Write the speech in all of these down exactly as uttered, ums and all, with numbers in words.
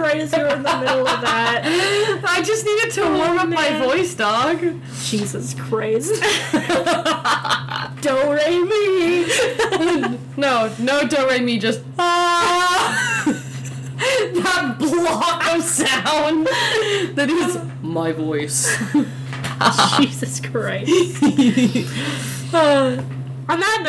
right as you're in the middle of that. I just needed to oh, warm up man. my voice, dog. Jesus Christ. Do re mi. No, no do re mi, just ah. That block of sound that is my voice. Jesus Christ. uh, on that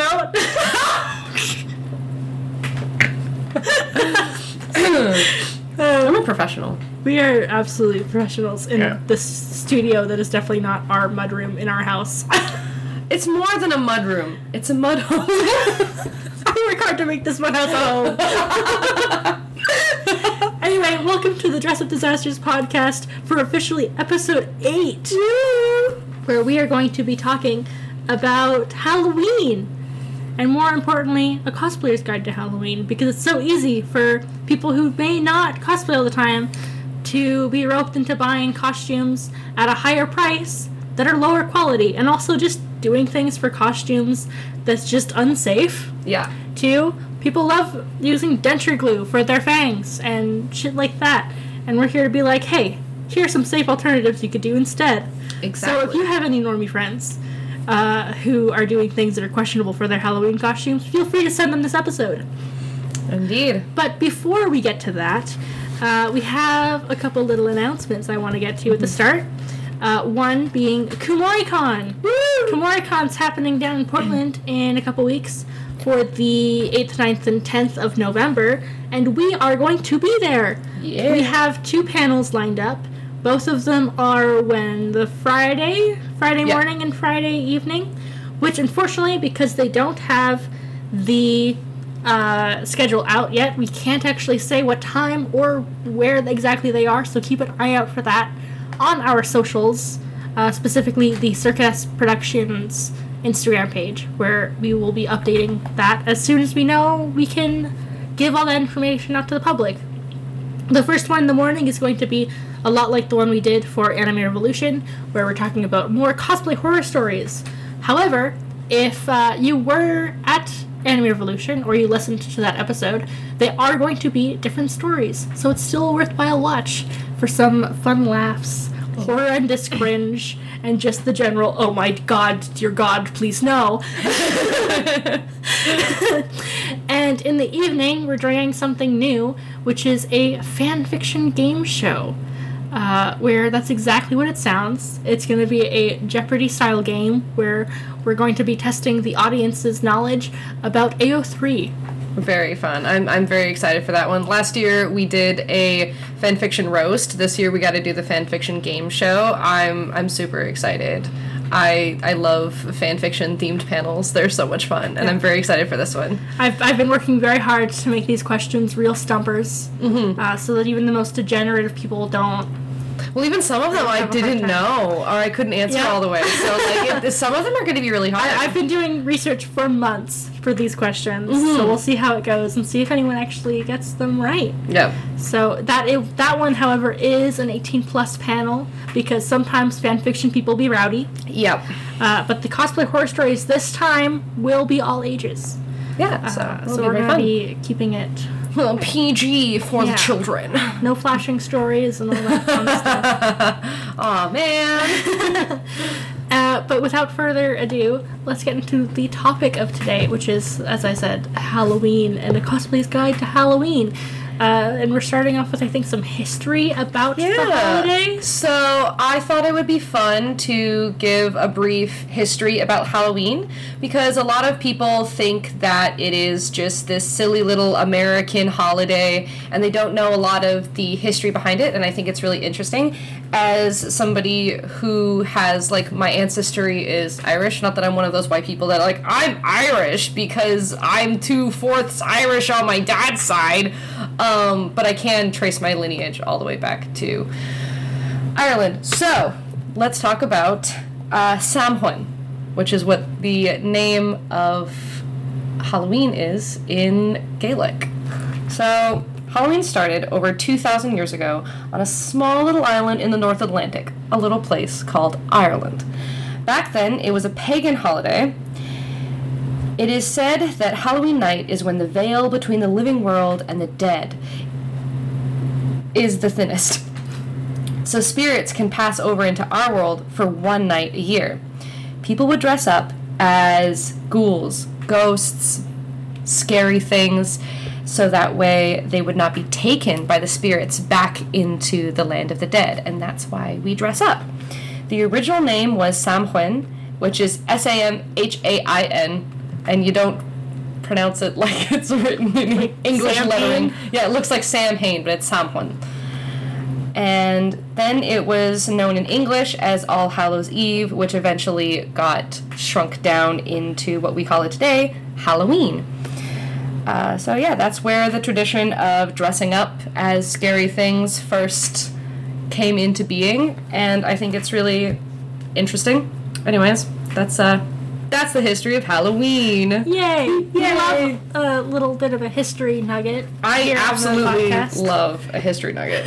note, I'm a professional. We are absolutely professionals in yeah. this studio that is definitely not our mudroom in our house. It's more than a mudroom. It's a mud home. I work hard to make this mud house a home. Anyway, welcome to the Dress Up Disasters podcast for officially episode eight, where we are going to be talking about Halloween, and more importantly, a cosplayer's guide to Halloween, because it's so easy for people who may not cosplay all the time to be roped into buying costumes at a higher price that are lower quality, and also just doing things for costumes that's just unsafe. Yeah. Too. People love using denture glue for their fangs and shit like that. And we're here to be like, hey, here are some safe alternatives you could do instead. Exactly. So if you have any normie friends uh, who are doing things that are questionable for their Halloween costumes, feel free to send them this episode. Indeed. But before we get to that, uh, we have a couple little announcements I want to get to mm-hmm. at the start. Uh, one being KumoriCon. Woo! KumoriCon's happening down in Portland in a couple weeks for the eighth, ninth, and tenth of November, and we are going to be there. Yeah. We have two panels lined up. Both of them are when the Friday, Friday yep. morning and Friday evening, which unfortunately, because they don't have the uh, schedule out yet, we can't actually say what time or where exactly they are, so keep an eye out for that on our socials, uh, specifically the Circus Productions Instagram page, where we will be updating that as soon as we know we can give all that information out to the public. The first one in the morning is going to be a lot like the one we did for Anime Revolution, where we're talking about more cosplay horror stories. However, if uh, you were at Anime Revolution, or you listened to that episode, they are going to be different stories, so it's still a worthwhile watch for some fun laughs, horrendous cringe, and just the general, oh my god, dear god, please no. And in the evening, we're doing something new, which is a fan fiction game show, uh, where that's exactly what it sounds. It's going to be a Jeopardy-style game where we're going to be testing the audience's knowledge about A O three. Very fun. I'm I'm very excited for that one. Last year we did a fanfiction roast. This year we got to do the fanfiction game show. I'm I'm super excited. I I love fanfiction themed panels. They're so much fun, and yeah. I'm very excited for this one. I've I've been working very hard to make these questions real stumpers, mm-hmm. uh, so that even the most degenerate of people don't. Well, even some of them I didn't know, or I couldn't answer yeah. all the way. So, like, it, some of them are going to be really hard. I, I've been doing research for months for these questions, mm-hmm. so we'll see how it goes and see if anyone actually gets them right. Yep. So that it, that one, however, is an eighteen plus panel, because sometimes fanfiction people be rowdy. Yep. Uh, but the cosplay horror stories this time will be all ages. Yeah. So, uh, so we're going to be keeping it well, P G for yeah. the children. No flashing stories and all that fun stuff. Aw, man. uh, but without further ado, let's get into the topic of today, which is, as I said, Halloween and a cosplay's guide to Halloween. Uh, and we're starting off with, I think, some history about yeah. the holiday. So I thought it would be fun to give a brief history about Halloween, because a lot of people think that it is just this silly little American holiday, and they don't know a lot of the history behind it, and I think it's really interesting. As somebody who has, like, my ancestry is Irish, not that I'm one of those white people that are like, I'm Irish because I'm two-fourths Irish on my dad's side, um, but I can trace my lineage all the way back to Ireland. So, let's talk about uh, Samhain, which is what the name of Halloween is in Gaelic. So, Halloween started over two thousand years ago on a small little island in the North Atlantic, a little place called Ireland. Back then, it was a pagan holiday. It is said that Halloween night is when the veil between the living world and the dead is the thinnest. So spirits can pass over into our world for one night a year. People would dress up as ghouls, ghosts, scary things, so that way they would not be taken by the spirits back into the land of the dead, and that's why we dress up. The original name was Samhain, which is S A M H A I N, and you don't pronounce it like it's written in like English Sam lettering. Hain? Yeah, it looks like Sam Hain, but it's Samhain. And then it was known in English as All Hallows Eve, which eventually got shrunk down into what we call it today, Halloween. Uh, so yeah, that's where the tradition of dressing up as scary things first came into being, and I think it's really interesting. Anyways, that's uh, that's the history of Halloween. Yay! Yay! Love a little bit of a history nugget. I here on the absolutely podcast. love a history nugget.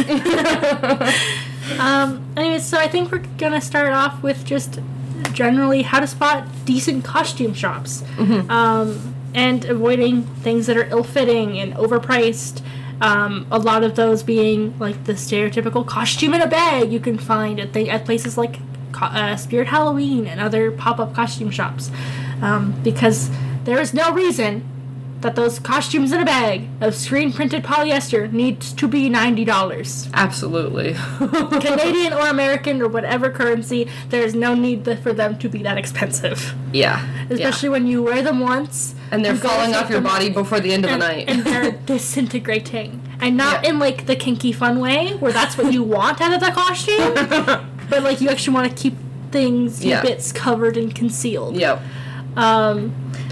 Um, anyways, so I think we're gonna start off with just generally how to spot decent costume shops. Mm-hmm. Um, and avoiding things that are ill-fitting and overpriced. Um, a lot of those being like the stereotypical costume in a bag you can find at, th- at places like Co- uh, Spirit Halloween and other pop-up costume shops. Um, because there is no reason that those costumes in a bag of screen-printed polyester needs to be ninety dollars. Absolutely. Canadian or American or whatever currency, there is no need th- for them to be that expensive. Yeah. Especially when you wear them once. And they're you go falling to off your them body before the end of and, the night. and they're disintegrating. And not Yeah. in like the kinky fun way, where that's what you want out of the costume, but like you actually want to keep things, Yeah. bits covered and concealed. Yep. Um,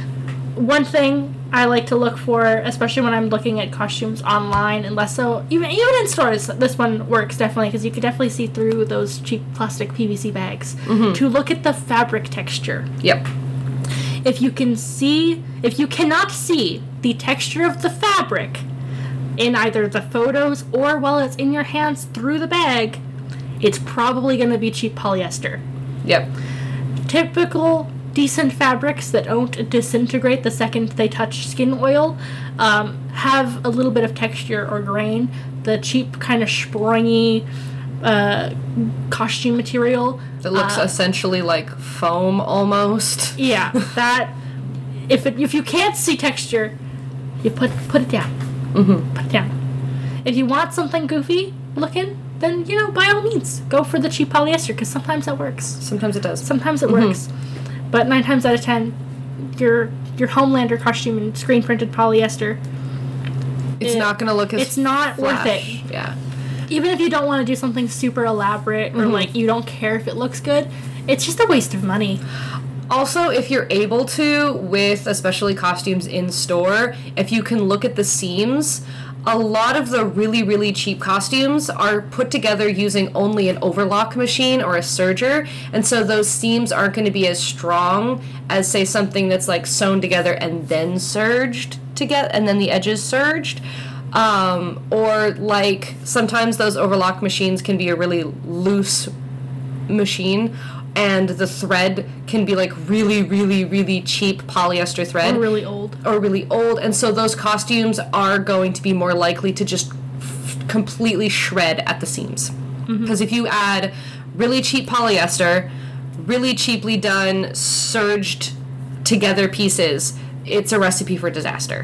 one thing I like to look for, especially when I'm looking at costumes online, and less so even even in stores, this one works definitely because you can definitely see through those cheap plastic P V C bags. Mm-hmm. To look at the fabric texture. Yep. If you can see, if you cannot see the texture of the fabric in either the photos or while it's in your hands through the bag, it's probably going to be cheap polyester. Yep. Typical decent fabrics that don't disintegrate the second they touch skin oil um, have a little bit of texture or grain. The cheap kind of springy uh, costume material It looks uh, essentially like foam almost. yeah, that if it, if you can't see texture, you put put it down. Mm-hmm. Put it down. If you want something goofy looking, then you know by all means go for the cheap polyester because sometimes that works. Sometimes it does. Sometimes it Mhm. works, but nine times out of ten, your your Homelander costume in screen printed polyester. It's it- not going to look as It's not worth it. flash. Yeah. Even if you don't want to do something super elaborate or Mhm. like you don't care if it looks good, it's just a waste of money. Also, if you're able to, with especially costumes in store, if you can look at the seams, a lot of the really, really cheap costumes are put together using only an overlock machine or a serger, and so those seams aren't going to be as strong as, say, something that's like sewn together and then serged together, and then the edges serged. Um, or like sometimes those overlock machines can be a really loose machine, and the thread can be like really, really, really cheap polyester thread. Or really old. Or really old, and so those costumes are going to be more likely to just f- completely shred at the seams. Because if you add really cheap polyester, really cheaply done, serged together pieces, it's a recipe for disaster.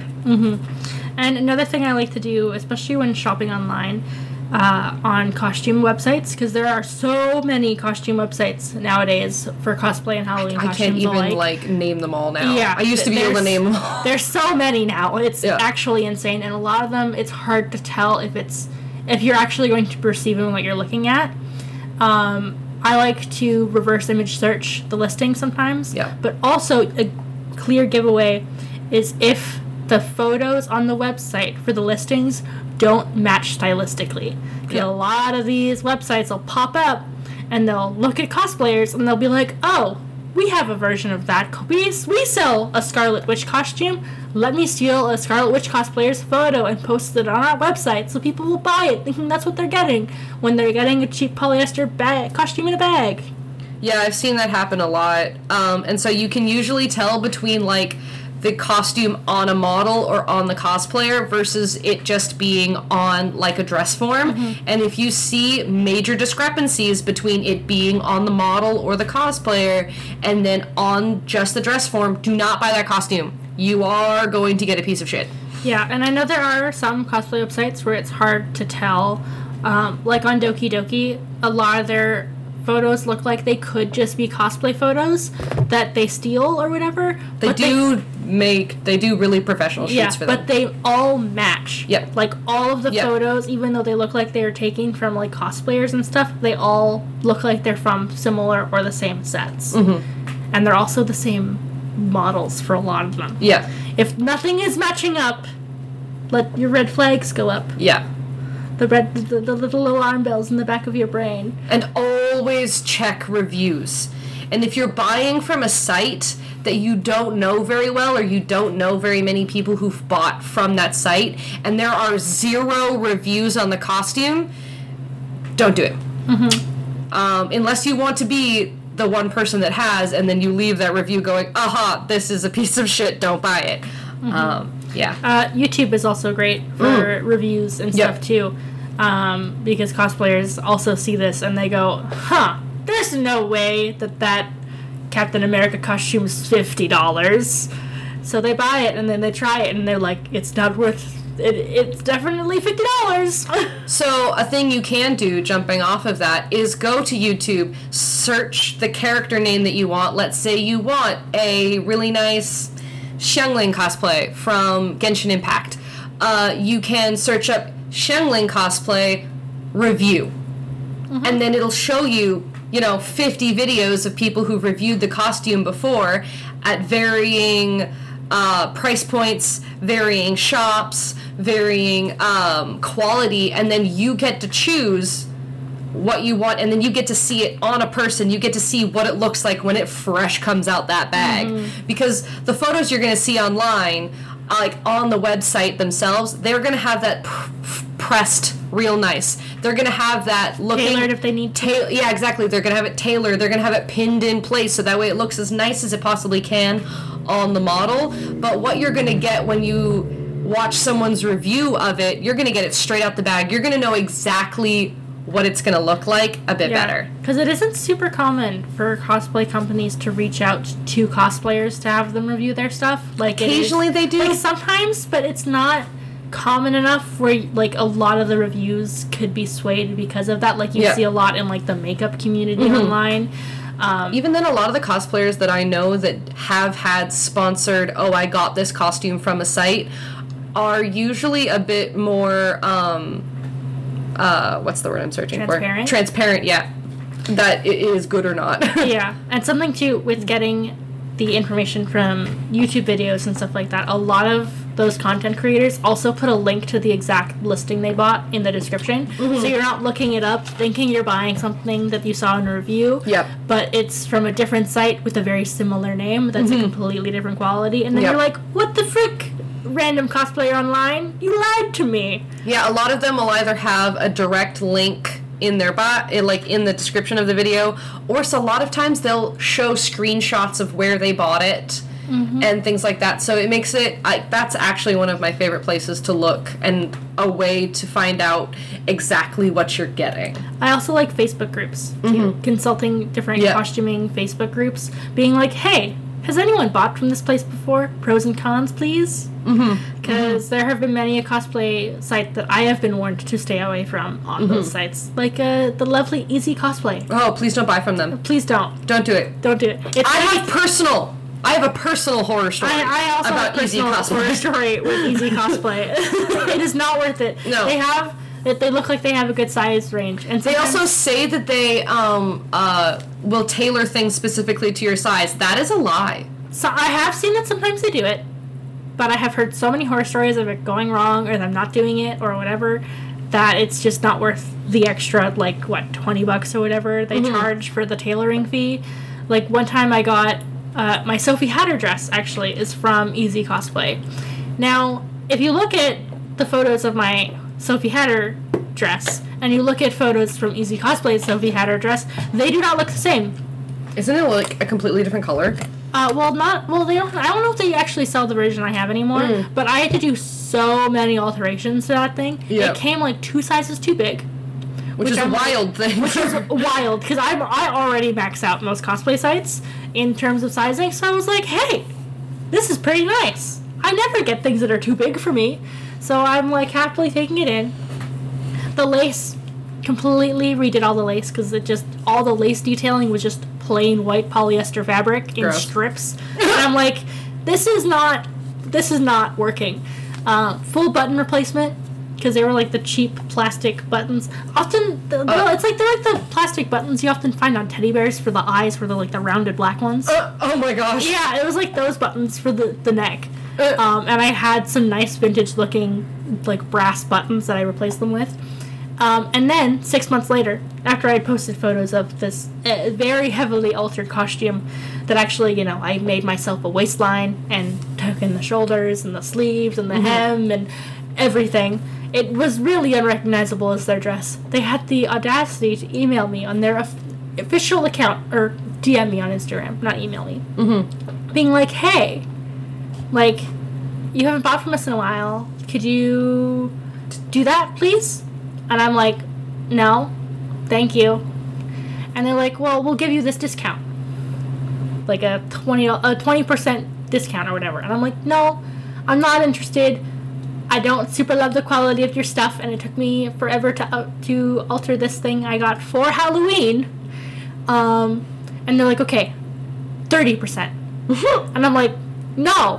And another thing I like to do, especially when shopping online, uh, on costume websites, because there are so many costume websites nowadays for cosplay and Halloween I costumes can't even alike. like name them all now. Yeah, I used to be able to there's- name them all. There's so many now. It's Yeah. actually insane, and a lot of them, it's hard to tell if it's if you're actually going to perceive them what you're looking at. Um, I like to reverse image search the listing sometimes. Yeah. But also a clear giveaway is if the photos on the website for the listings don't match stylistically. 'Cause Yeah. a lot of these websites will pop up and they'll look at cosplayers and they'll be like, oh, we have a version of that. We, we sell a Scarlet Witch costume. Let me steal a Scarlet Witch cosplayer's photo and post it on our website so people will buy it thinking that's what they're getting when they're getting a cheap polyester bag, costume in a bag. Yeah, I've seen that happen a lot. Um, and so you can usually tell between like the costume on a model or on the cosplayer versus it just being on like a dress form. Mm-hmm. And if you see major discrepancies between it being on the model or the cosplayer and then on just the dress form, do not buy that costume. You are going to get a piece of shit. Yeah, and I know there are some cosplay websites where it's hard to tell. Um, like on Doki Doki, a lot of their photos look like they could just be cosplay photos that they steal or whatever. They do they, make, they do really professional shoots yeah, for them. But they all match. Yep. Like all of the yep. photos, even though they look like they are taken from like cosplayers and stuff, they all look like they're from similar or the same sets. Mm-hmm. And they're also the same models for a lot of them. Yeah. If nothing is matching up, let your red flags go up. Yeah. The red, the, the little alarm bells in the back of your brain. And always check reviews. And if you're buying from a site that you don't know very well or you don't know very many people who've bought from that site and there are zero reviews on the costume, don't do it. Mm-hmm. Um, unless you want to be the one person that has and then you leave that review going, aha, this is a piece of shit, don't buy it. Mm-hmm. Um, yeah. Uh, YouTube is also great for mm. reviews and stuff, yep. too. Um, because cosplayers also see this and they go, huh, there's no way that that Captain America costume is fifty dollars. So they buy it and then they try it and they're like, it's not worth it. It's definitely fifty dollars. So a thing you can do, jumping off of that, is go to YouTube, search the character name that you want. Let's say you want a really nice Xiangling cosplay from Genshin Impact. Uh, you can search up Xiangling cosplay review. Mm-hmm. And then it'll show you, you know, fifty videos of people who've reviewed the costume before at varying uh, price points, varying shops, varying um, quality, and then you get to choose what you want, and then you get to see it on a person. You get to see what it looks like when it fresh comes out that bag. Mm-hmm. Because the photos you're going to see online, like on the website themselves, they're going to have that pr- pressed real nice. They're going to have that looking... Tailored if they need to. Ta- yeah, exactly. They're going to have it tailored. They're going to have it pinned in place so that way it looks as nice as it possibly can on the model. But what you're going to get when you watch someone's review of it, you're going to get it straight out the bag. You're going to know exactly what it's going to look like a bit yeah, better. Because it isn't super common for cosplay companies to reach out to cosplayers to have them review their stuff. Like occasionally they do. Like sometimes, but it's not common enough where like a lot of the reviews could be swayed because of that. Like you yeah. see a lot in like the makeup community mm-hmm. online. Um, Even then, a lot of the cosplayers that I know that have had sponsored, oh, I got this costume from a site, are usually a bit more... Um, Uh, what's the word I'm searching Transparent? for? Transparent, yeah. That it is good or not. Yeah, and something too with getting the information from YouTube videos and stuff like that. A lot of those content creators also put a link to the exact listing they bought in the description. Mm-hmm. So you're not looking it up thinking you're buying something that you saw in a review. Yep. But it's from a different site with a very similar name that's mm-hmm. a completely different quality. And then yep. you're like, what the frick? Random cosplayer online, you lied to me. Yeah, a lot of them will either have a direct link in their bot, like in the description of the video, or so a lot of times they'll show screenshots of where they bought it mm-hmm. and things like that. So it makes it, I, that's actually one of my favorite places to look and a way to find out exactly what you're getting. I also like Facebook groups, too. Mm-hmm. Consulting different yep. costuming Facebook groups, being like, hey, has anyone bought from this place before? Pros and cons, please? Because mm-hmm. mm-hmm. there have been many a cosplay site that I have been warned to stay away from on mm-hmm. those sites. Like uh, the lovely Easy Cosplay. Oh, please don't buy from them. Please don't. Don't do it. Don't do it. It's I like, have personal... I have a personal horror story I, I also about have a personal Easy Cosplay. horror story with Easy Cosplay. It is not worth it. No. They have... They look like they have a good size range. And they also say that they um, uh, will tailor things specifically to your size. That is a lie. So I have seen that sometimes they do it, but I have heard so many horror stories of it going wrong or them not doing it or whatever that it's just not worth the extra, like, what, twenty bucks or whatever they mm-hmm. charge for the tailoring fee. Like, one time I got uh, my Sophie Hatter dress, actually, is from Easy Cosplay. Now, if you look at the photos of my Sophie Hatter dress and you look at photos from Easy Cosplay's Sophie Hatter dress, they do not look the same. Isn't it, like, a completely different color? Uh, well, not well. They don't. I don't know if they actually sell the version I have anymore. Mm. But I had to do so many alterations to that thing. Yep. It came like two sizes too big, which, which is I'm, a wild thing. Which is wild because I I already max out most cosplay sites in terms of sizing. So I was like, hey, this is pretty nice. I never get things that are too big for me, so I'm like happily taking it in. The lace, completely redid all the lace because it just all the lace detailing was just plain white polyester fabric in Gross. strips. And I'm like, this is not, this is not working. Uh, full button replacement because they were like the cheap plastic buttons. Often, the, Uh, it's like they're like the plastic buttons you often find on teddy bears for the eyes, for the like the rounded black ones. Uh, oh my gosh! Yeah, it was like those buttons for the the neck. Uh, Um, and I had some nice vintage looking like brass buttons that I replaced them with. Um, and then, six months later, after I had posted photos of this uh, very heavily altered costume that actually, you know, I made myself a waistline and took in the shoulders and the sleeves and the Mm-hmm. hem and everything, it was really unrecognizable as their dress. They had the audacity to email me on their of- official account, or D M me on Instagram, not email me, mm-hmm. being like, hey, like, you haven't bought from us in a while. Could you do that, please? And I'm like, no, thank you. And they're like, well, we'll give you this discount. Like a twenty a twenty percent discount or whatever. And I'm like, no, I'm not interested. I don't super love the quality of your stuff, and it took me forever to uh, to alter this thing I got for Halloween. Um, and they're like, okay, thirty percent. And I'm like, no,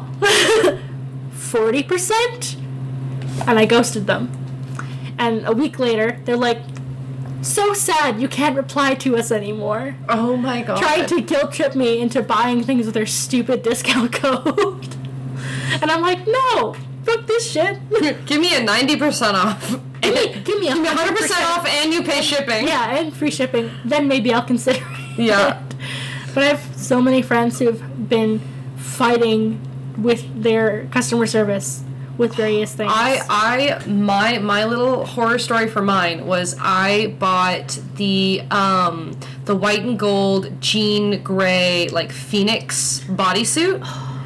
forty percent? And I ghosted them. And a week later, they're like, so sad you can't reply to us anymore. Oh my god. Trying to guilt trip me into buying things with their stupid discount code. And I'm like, no, fuck this shit. Give me a ninety percent off. give me, give me a one hundred percent off and you pay shipping. Yeah, and free shipping. Then maybe I'll consider it. Yeah. But I have so many friends who've been fighting with their customer service with various things. I, I, my, my little horror story for mine was I bought the, um, the white and gold jean gray, like, Phoenix bodysuit.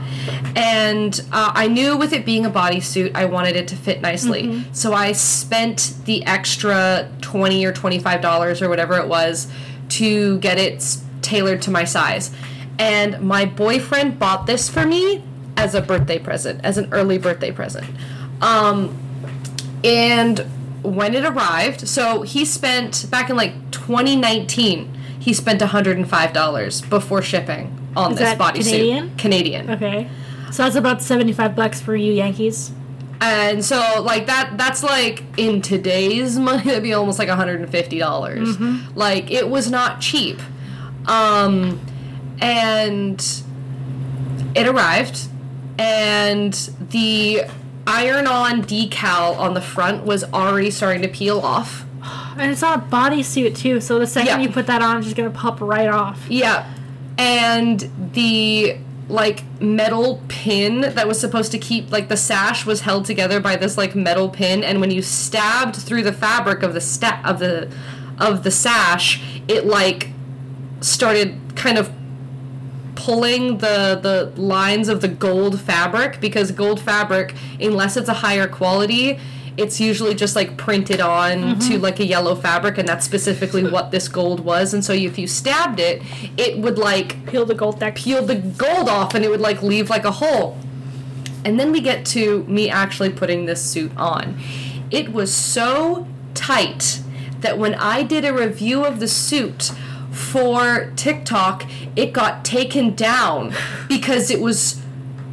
And uh, I knew with it being a bodysuit, I wanted it to fit nicely. Mm-hmm. So I spent the extra twenty or twenty-five dollars or whatever it was to get it tailored to my size. And my boyfriend bought this for me as a birthday present, as an early birthday present. Um, and when it arrived, so he spent, back in like twenty nineteen, he spent one hundred five dollars before shipping on Is this that bodysuit. Canadian? Canadian. Okay. So that's about seventy-five bucks for you Yankees. And so, like, that, that's like, in today's money, that'd be almost like one hundred fifty dollars. Mm-hmm. Like, it was not cheap. Um, and it arrived, and the iron-on decal on the front was already starting to peel off. And it's not a bodysuit, too, so the second Yeah. you put that on, it's just going to pop right off. Yeah. And the, like, metal pin that was supposed to keep, like, the sash was held together by this, like, metal pin, and when you stabbed through the fabric of the sta- of the of the sash, it, like, started kind of pulling the the lines of the gold fabric, because gold fabric, unless it's a higher quality, it's usually just like printed on mm-hmm. to like a yellow fabric, and that's specifically what this gold was. And so if you stabbed it, it would like peel the gold deck peel the gold off, and it would like leave like a hole. And then we get to me actually putting this suit on. It was so tight that when I did a review of the suit for TikTok, it got taken down because it was,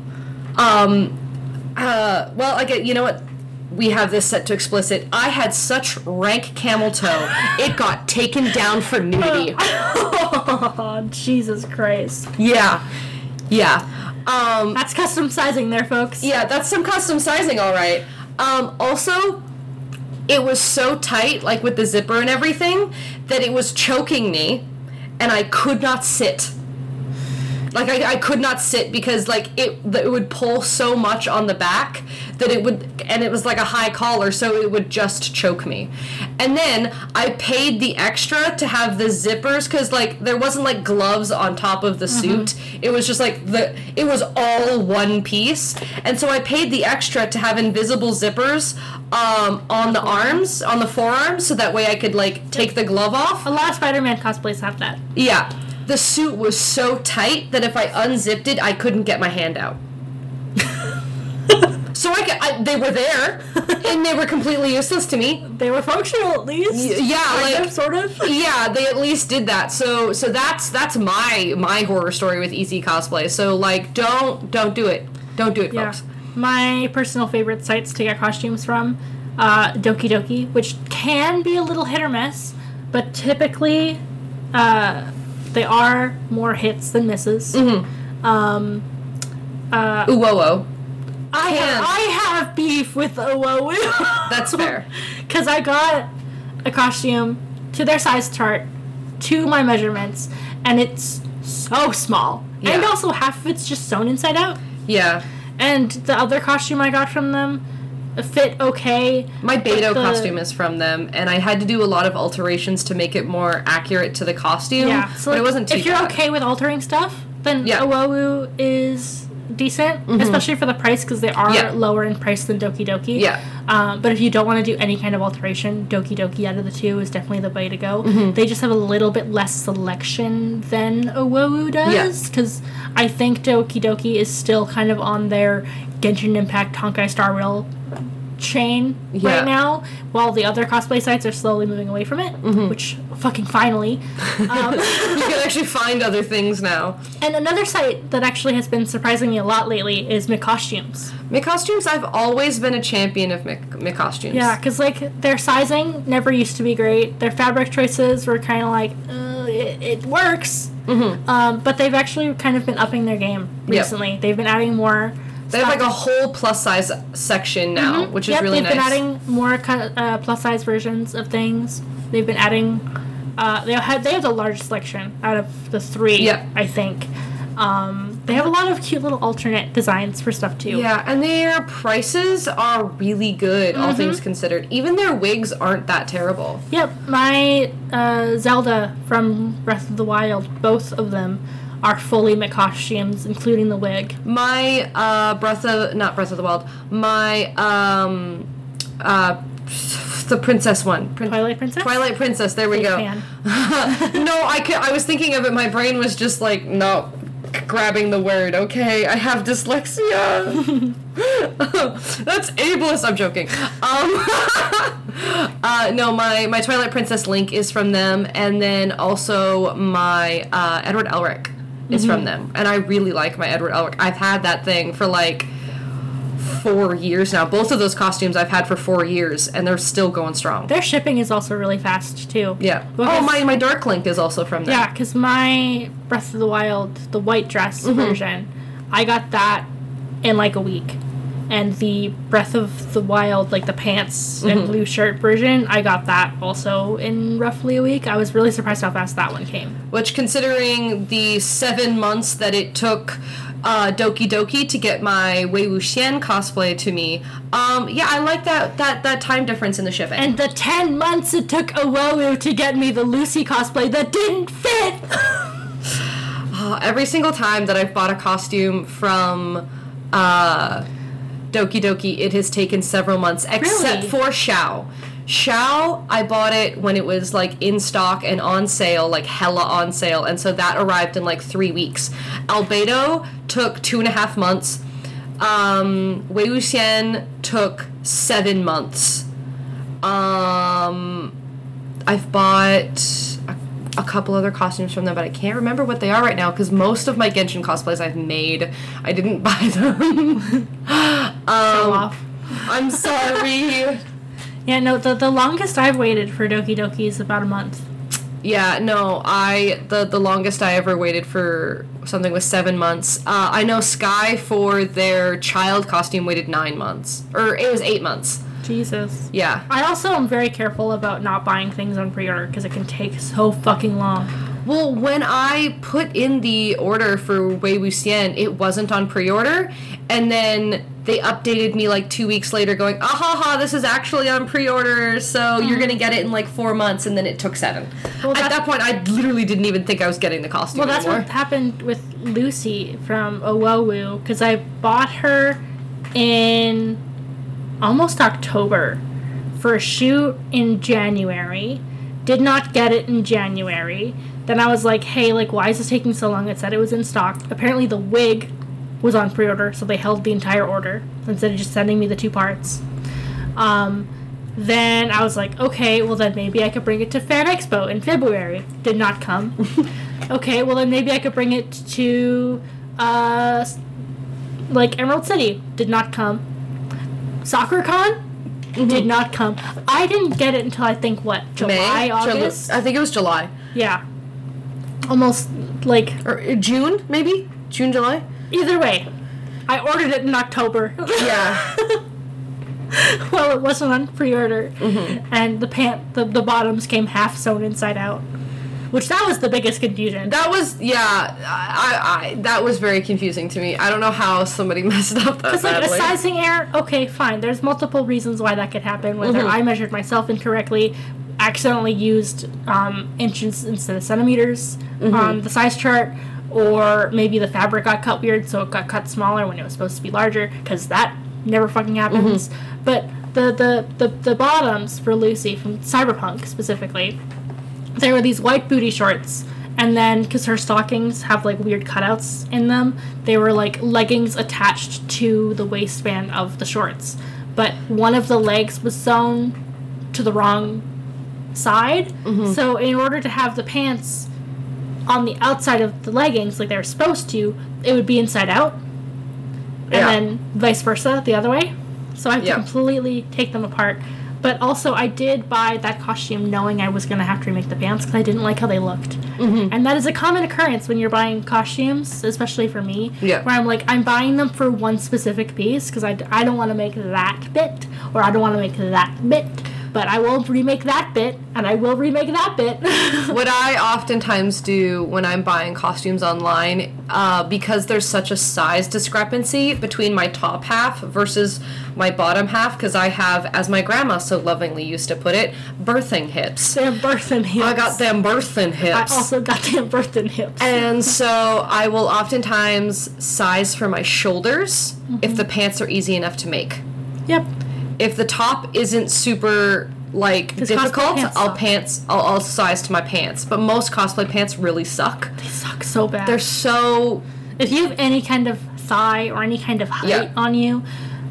um, uh, well, I get, you know what? We have this set to explicit. I had such rank camel toe, it got taken down for nudity. Oh, Jesus Christ. Yeah. Yeah. Um, that's custom sizing there, folks. Yeah, that's some custom sizing, all right. Um, also, it was so tight, like with the zipper and everything, that it was choking me, and I could not sit. Like, I, I could not sit because, like, it it would pull so much on the back that it would, and it was like a high collar, so it would just choke me. And then I paid the extra to have the zippers, because, like, there wasn't, like, gloves on top of the Mm-hmm. suit. It was just, like, the, it was all one piece. And so I paid the extra to have invisible zippers um, on the arms, on the forearms, so that way I could, like, take the glove off. A lot of Spider-Man cosplays have that. Yeah. The suit was so tight that if I unzipped it, I couldn't get my hand out. So I, could, I they were there, and they were completely useless to me. They were functional at least. Y- yeah, Kind like of, sort of. Yeah, they at least did that. So so that's that's my my horror story with E C cosplay. So like, don't don't do it. Don't do it, Yeah. folks. My personal favorite sites to get costumes from, uh, Doki Doki, which can be a little hit or miss, but typically, uh, they are more hits than misses. Mm-hmm. Um, uh, Ooh, whoa, whoa. I Can. have, I have beef with Owowu. That's fair. Because I got a costume to their size chart, to my measurements, and it's so small. Yeah. And also half of it's just sewn inside out. Yeah. And the other costume I got from them fit okay. My Beto but the- costume is from them, and I had to do a lot of alterations to make it more accurate to the costume. Yeah, so but like, it wasn't too if you're bad. okay with altering stuff, then Yeah. Owowu is decent, especially for the price, because they are Yeah. lower in price than Doki Doki. Yeah. Um, but if you don't want to do any kind of alteration, Doki Doki out of the two is definitely the way to go. Mm-hmm. They just have a little bit less selection than Owowu does, because I think Doki Doki is still kind of on their Genshin Impact Honkai Star Rail chain Yeah. right now, while the other cosplay sites are slowly moving away from it, Mm-hmm. which fucking finally. Um, You can actually find other things now. and another site that actually has been surprising me a lot lately is McCostumes. McCostumes, I've always been a champion of Mc, McCostumes. Yeah, because like their sizing never used to be great. Their fabric choices were kind of like, uh, it, it works. Mm-hmm. Um, but they've actually kind of been upping their game Yep. recently. They've been adding more. They have stuff. like a whole plus size section now, Mhm. which is Yep, really they've nice. been adding more cu- uh, plus size versions of things. They've been adding. Uh, they have they have the largest selection out of the three. Yep. I think. Um, they have a lot of cute little alternate designs for stuff too. Yeah, and their prices are really good, all Mm-hmm. things considered. Even their wigs aren't that terrible. Yep, my uh, Zelda from Breath of the Wild, both of them are fully McCostumes, including the wig. My uh, Breath of not Breath of the Wild, my um, uh, the princess one, Prin- Twilight Princess? Twilight Princess. There we Big go. fan. No, I could, I was thinking of it. My brain was just like no, grabbing the word. Okay, I have dyslexia. That's ableist. I'm joking. Um, uh, no, my my Twilight Princess Link is from them, and then also my uh, Edward Elric is Mm-hmm. from them, and I really like my Edward Elric. I've had that thing for like four years now. Both of those costumes I've had for four years, and they're still going strong. Their shipping is also really fast too. Yeah. Because- Oh, my my Dark Link is also from them. Yeah, because my Breath of the Wild, the white dress Mm-hmm. version, I got that in like a week. And the Breath of the Wild, like the pants and Mm-hmm. blue shirt version, I got that also in roughly a week. I was really surprised how fast that one came. Which, considering the seven months that it took uh, Doki Doki to get my Wei Wuxian cosplay to me, um, yeah, I like that that that time difference in the shipping. And the ten months it took Owowu to get me the Lucy cosplay that didn't fit! Uh, every single time that I've bought a costume from uh, Doki Doki, it has taken several months, except Really? for Xiao. Xiao, I bought it when it was like in stock and on sale, like hella on sale, and so that arrived in like three weeks. Albedo took two and a half months. Um, Wei Wuxian took seven months. Um, I've bought a, a couple other costumes from them, but I can't remember what they are right now because most of my Genshin cosplays I've made. I didn't buy them. Show off. I'm sorry. Yeah, no, the, the longest I've waited for Doki Doki is about a month. Yeah, no, I the the longest I ever waited for something was seven months. Uh, I know Sky for their child costume waited nine months, or it was eight months. Jesus. Yeah. I also am very careful about not buying things on pre-order because it can take so fucking long. Well, when I put in the order for Wei Wuxian, it wasn't on pre-order, and then they updated me like two weeks later going, ah ha ha, this is actually on pre-order, so mm-hmm. you're gonna get it in like four months, and then it took seven. Well, At that point, I literally didn't even think I was getting the costume Well, that's anymore. what happened with Lucy from Owowu, because I bought her in almost October for a shoot in January, did not get it in January. Then I was like, hey, like, why is this taking so long? It said it was in stock. Apparently the wig was on pre-order, so they held the entire order instead of just sending me the two parts. Um, then I was like, okay, well then maybe I could bring it to Fan Expo in February. Did not come. Okay, well then maybe I could bring it to, uh, like, Emerald City. Did not come. SoccerCon? Mm-hmm. Did not come. I didn't get it until I think, what, July, May? August? I think it was July. Yeah. Almost, like... Or June, maybe? June, July? Either way. I ordered it in October. Yeah. Well, it wasn't on pre-order. Mm-hmm. And the pant, the, the bottoms came half sewn inside out. Which, that was the biggest confusion. That was, yeah, I, I, that was very confusing to me. I don't know how somebody messed up that Because, like, badly. a sizing error, okay, fine. There's multiple reasons why that could happen. Whether Mm-hmm. I measured myself incorrectly, accidentally used um, inches instead of centimeters Mm-hmm. on the size chart, or maybe the fabric got cut weird, so it got cut smaller when it was supposed to be larger, because that never fucking happens. Mm-hmm. But the, the, the, the bottoms for Lucy, from Cyberpunk specifically, there were these white booty shorts, and then, because her stockings have, like, weird cutouts in them, they were, like, leggings attached to the waistband of the shorts. But one of the legs was sewn to the wrong side, Mm-hmm. so in order to have the pants on the outside of the leggings, like they were supposed to, it would be inside out, and Yeah. then vice versa, the other way. So I have to Yeah. completely take them apart. But also, I did buy that costume knowing I was going to have to remake the pants because I didn't like how they looked. Mm-hmm. And that is a common occurrence when you're buying costumes, especially for me, Yeah. where I'm like, I'm buying them for one specific piece because I, d- I don't want to make that bit, or I don't want to make that bit. But I will remake that bit, and I will remake that bit. What I oftentimes do when I'm buying costumes online, uh, because there's such a size discrepancy between my top half versus my bottom half, because I have, as my grandma so lovingly used to put it, birthing hips. Them birthing hips. I got them birthing I hips. also got them birthing hips. And so I will oftentimes size for my shoulders Mm-hmm. if the pants are easy enough to make. Yep. If the top isn't super like 'Cause difficult, cosplay pants I'll suck. pants I'll, I'll size to my pants. But most cosplay pants really suck. They suck so bad. They're so If you have any kind of thigh or any kind of height Yeah. on you,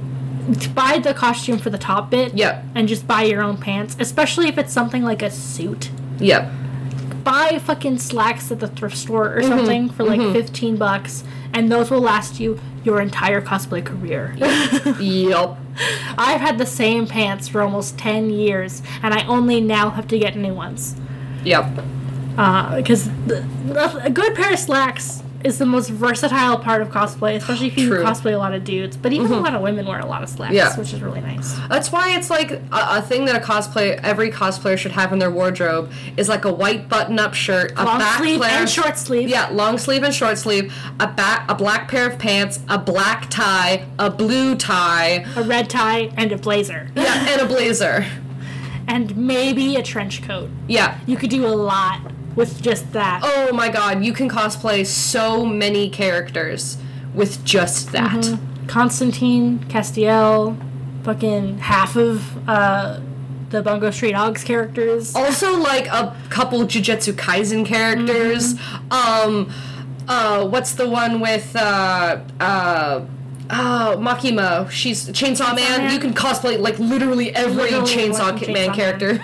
buy the costume for the top bit. Yep. And just buy your own pants, especially if it's something like a suit. yep. Buy fucking slacks at the thrift store Mm-hmm. or something for like fifteen bucks, and those will last you your entire cosplay career. Yep. I've had the same pants for almost ten years, and I only now have to get new ones. Yep. Because a good pair of slacks is the most versatile part of cosplay, especially if you True. cosplay a lot of dudes. But even a lot of women wear a lot of slacks, Yeah. which is really nice. That's why it's like a, a thing that a cosplay every cosplayer should have in their wardrobe is like a white button-up shirt, a Long back sleeve flare, and short sleeve. Yeah, long sleeve and short sleeve, a back, a black pair of pants, a black tie, a blue tie, A red tie and a blazer. yeah, and a blazer. And maybe a trench coat. Yeah. You could do a lot with just that. Oh my god, you can cosplay so many characters with just that. Mm-hmm. Constantine, Castiel, fucking half of uh, the Bungo Stray Dogs characters. Also, like a couple Jujutsu Kaisen characters. Mm-hmm. Um, uh, what's the one with uh, uh, uh, Makima? She's Chainsaw, Man. Man. You can cosplay like literally every Literally Chainsaw one Ki- Chainsaw Man Man. character.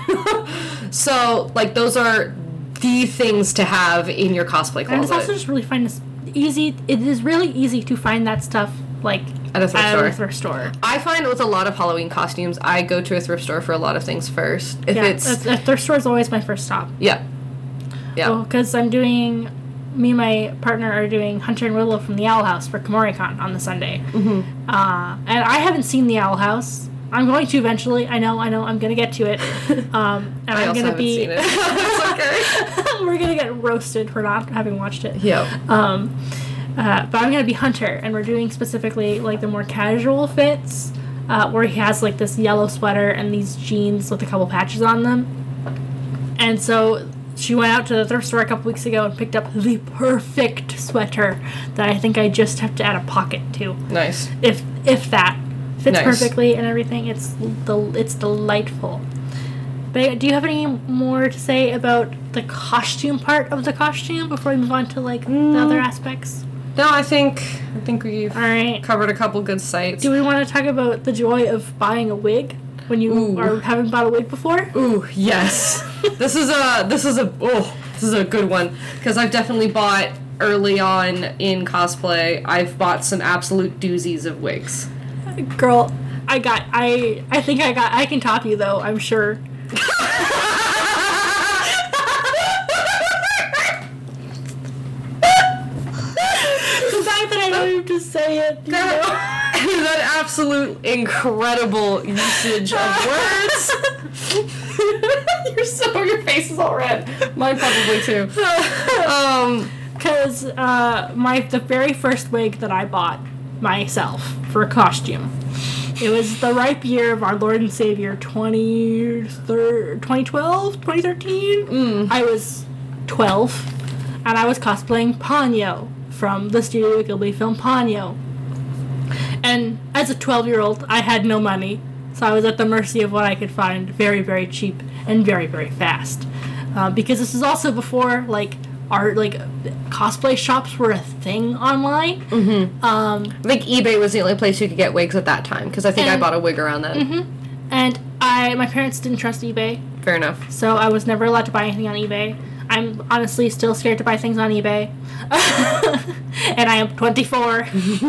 So, like, those are the things to have in your cosplay And it's closet. also just really fun. It's easy. It is really easy to find that stuff like At a thrift store. a thrift store. I find with a lot of Halloween costumes, I go to a thrift store for a lot of things first. If Yeah, it's a, a thrift store is always my first stop. yeah, yeah. Because I'm doing, me and my partner are doing Hunter and Willow from the Owl House for KomoriCon on the Sunday. Mm-hmm. Uh, and I haven't seen the Owl House. I'm going to eventually. I know, I know. I'm gonna get to it. Um, and I I'm also gonna haven't be. seen it. It's okay. We're gonna get roasted for not having watched it. Yep. Um, uh, but I'm gonna be Hunter, and we're doing specifically like the more casual fits, uh, where he has like this yellow sweater and these jeans with a couple patches on them. And so she went out to the thrift store a couple weeks ago and picked up the perfect sweater that I think I just have to add a pocket to. Nice. If if that fits Nice. perfectly and everything, it's del- it's delightful. But do you have any more to say about the costume part of the costume before we move on to like Mm. the other aspects? No, I think I think we've All right. covered a couple good sites. Do we want to talk about the joy of buying a wig when you Ooh. are haven't bought a wig before? Ooh, yes. this is a this is a oh this is a good one because I've definitely bought early on in cosplay. I've bought some absolute doozies of wigs. Girl, I got I I think I got I can top you though, I'm sure. The fact that I don't even to say it, you know? That absolute incredible usage of words. You're so your face is all red. Mine probably too. Um, Because uh, my the very first wig that I bought myself for a costume, it was the ripe year of our Lord and Savior twenty twelve, twenty thirteen. Mm. I was twelve, and I was cosplaying Ponyo from the Studio Ghibli film Ponyo. And as a twelve-year-old, I had no money, so I was at the mercy of what I could find very, very cheap and very, very fast. Uh, because this is also before, like, art, like, cosplay shops were a thing online. Mm-hmm. Um, I think eBay was the only place you could get wigs at that time because I think I And- bought a wig around then. mhm. And I, my parents didn't trust eBay, Fair enough. so I was never allowed to buy anything on eBay. I'm honestly still scared to buy things on eBay. And I am twenty-four.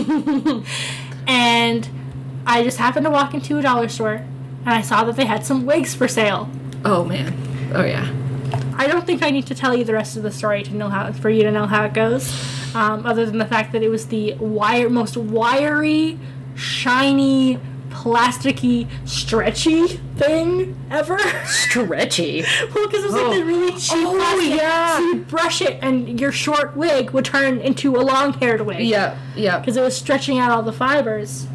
And I just happened to walk into a dollar store, and I saw that they had some wigs for sale. Oh man. Oh yeah. I don't think I need to tell you the rest of the story to know how for you to know how it goes, um, other than the fact that it was the wire most wiry, shiny, plasticky, stretchy thing ever. Stretchy. Well, because it was like Oh. the really cheap Oh, plastic. yeah. So you'd brush it, and your short wig would turn into a long-haired wig. Yeah. Yeah. Because it was stretching out all the fibers.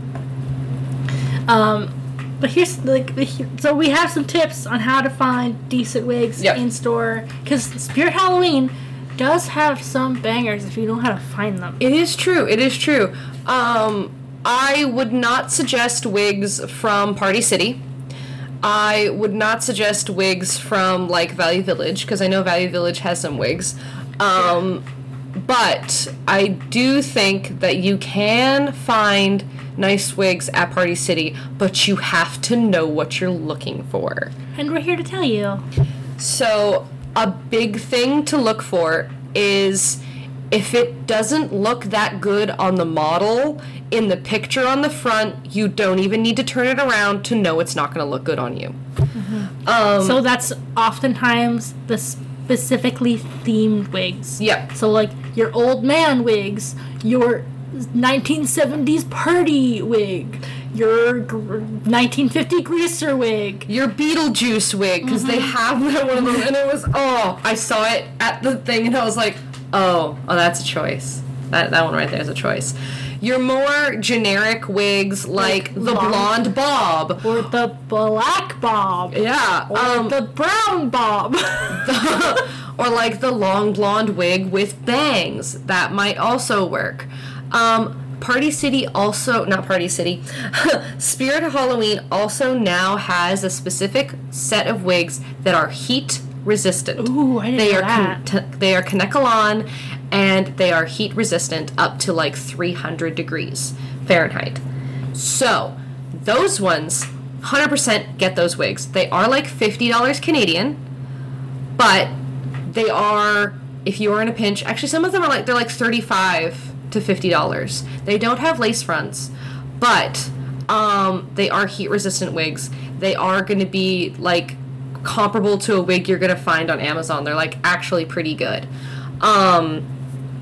Um, but here's like the, so we have some tips on how to find decent wigs Yep. in store. Because Spirit Halloween does have some bangers if you know how to find them. It is true. It is true. Um, I would not suggest wigs from Party City. I would not suggest wigs from like Value Village because I know Value Village has some wigs. Um, but I do think that you can find nice wigs at Party City, but you have to know what you're looking for. And we're here to tell you. So, a big thing to look for is if it doesn't look that good on the model, in the picture on the front, you don't even need to turn it around to know it's not going to look good on you. Um, So that's oftentimes the specifically themed wigs. Yep. So like your old man wigs, your nineteen seventies party wig, your gr- nineteen fifty greaser wig. Your Beetlejuice wig, because they have that one of them, and it was, oh, I saw it at the thing, and I was like, oh, oh, that's a choice. That, that one right there is a choice. Your more generic wigs, like, Like the blonde. blonde bob. Or the black bob. Yeah. Or Um, the brown bob. or like the long blonde wig with bangs. That might also work. Um, Party City also, not Party City, Spirit of Halloween also now has a specific set of wigs that are heat resistant. Ooh, I didn't they know are that. Con- t- they are Kanekalon, and they are heat resistant up to like three hundred degrees Fahrenheit. So, those ones, one hundred percent get those wigs. They are like fifty dollars Canadian, but they are, if you are in a pinch, actually some of them are like, they're like thirty-five to fifty dollars. They don't have lace fronts, but um, they are heat resistant wigs. They are going to be like comparable to a wig you're going to find on Amazon. They're like actually pretty good. Um,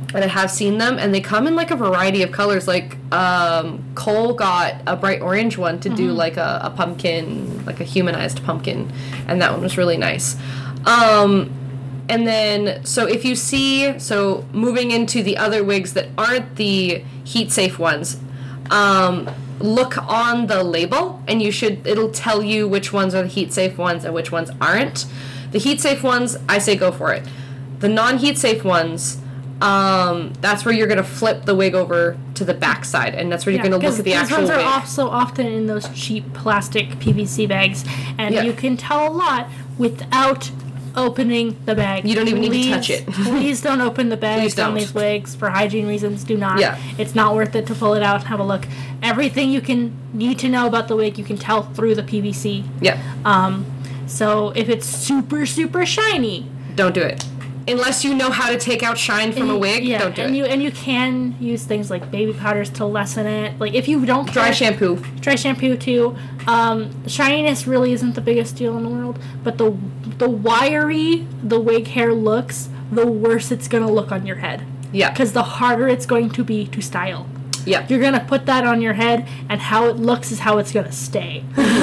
and I have seen them, and they come in like a variety of colors. Like um, Cole got a bright orange one to mm-hmm. do like a, a pumpkin, like a humanized pumpkin, and that one was really nice. Um, and then, so if you see, so moving into the other wigs that aren't the heat safe ones, um, look on the label, and you should, it'll tell you which ones are the heat safe ones and which ones aren't. The heat safe ones, I say go for it. The non-heat safe ones, um, that's where you're going to flip the wig over to the back side, and that's where you're yeah, going to look at the actual wig. These ones are also often in those cheap plastic P V C bags, and yeah. you can tell a lot without opening the bag. You don't even please, need to touch it. Please don't open the bags on these wigs for hygiene reasons. Do not. Yeah. It's not worth it to pull it out and have a look. Everything you can need to know about the wig, you can tell through the P V C. Yeah. Um, so if it's super, super shiny, don't do it. Unless you know how to take out shine from and, a wig, yeah, don't do and it. You, and you can use things like baby powders to lessen it. Like, if you don't... Dry care, shampoo. Dry shampoo, too. Um, shininess really isn't the biggest deal in the world, but the the wiry the wig hair looks, the worse it's going to look on your head. Yeah. Because the harder it's going to be to style. Yeah. You're going to put that on your head, and how it looks is how it's going to stay.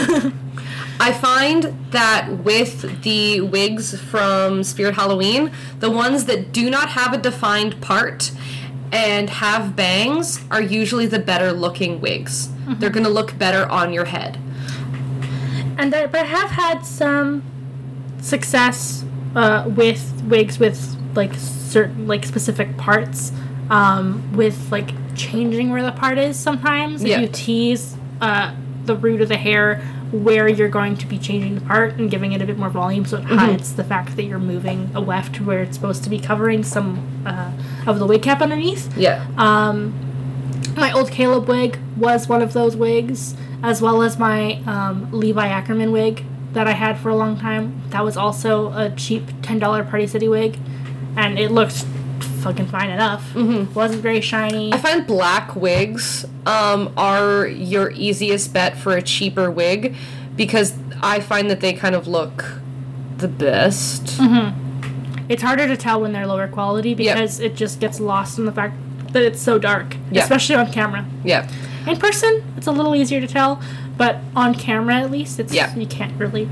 I find that with the wigs from Spirit Halloween, the ones that do not have a defined part and have bangs are usually the better looking wigs. Mm-hmm. They're going to look better on your head. And I, but I have had some success uh, with wigs with like certain like specific parts, um, with like changing where the part is sometimes. If yeah. you tease uh, the root of the hair where you're going to be changing the part and giving it a bit more volume, so it mm-hmm. hides the fact that you're moving a weft where it's supposed to be covering some uh, of the wig cap underneath. Yeah. Um, my old Caleb wig was one of those wigs, as well as my um, Levi Ackerman wig that I had for a long time. That was also a cheap ten dollars Party City wig, and it looked fucking fine enough. Mm-hmm. Wasn't very shiny. I find black wigs um, are your easiest bet for a cheaper wig, because I find that they kind of look the best. Mm-hmm. It's harder to tell when they're lower quality because yep. it just gets lost in the fact that it's so dark, yep. especially on camera. Yeah. In person, it's a little easier to tell, but on camera at least, it's yeah. you can't really.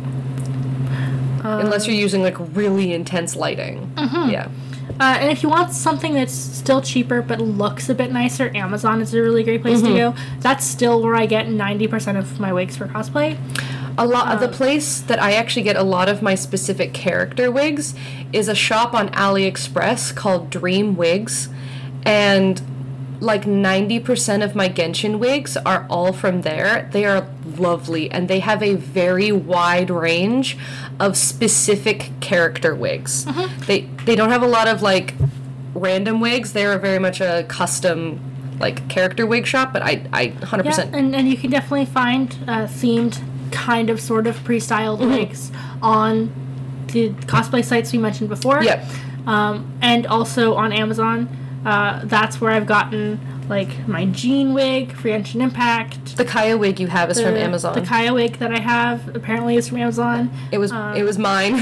Um, Unless you're using like really intense lighting. Mm-hmm. Yeah. Uh, and if you want something that's still cheaper but looks a bit nicer, Amazon is a really great place mm-hmm. to go. That's still where I get ninety percent of my wigs for cosplay. A lot um, of the place that I actually get a lot of my specific character wigs is a shop on AliExpress called Dream Wigs, and like ninety percent of my Genshin wigs are all from there. They are lovely, and they have a very wide range of specific character wigs. Mm-hmm. They they don't have a lot of like random wigs. They are very much a custom like character wig shop, but I I one hundred percent. Yeah, and, and you can definitely find uh, themed kind of sort of pre-styled mm-hmm. wigs on the cosplay sites we mentioned before. Yep. Um, and also on Amazon. Uh, that's where I've gotten like my Jean wig for Genshin Impact. The Kaya wig you have is the, from Amazon. The Kaya wig that I have apparently is from Amazon. It was um, it was mine.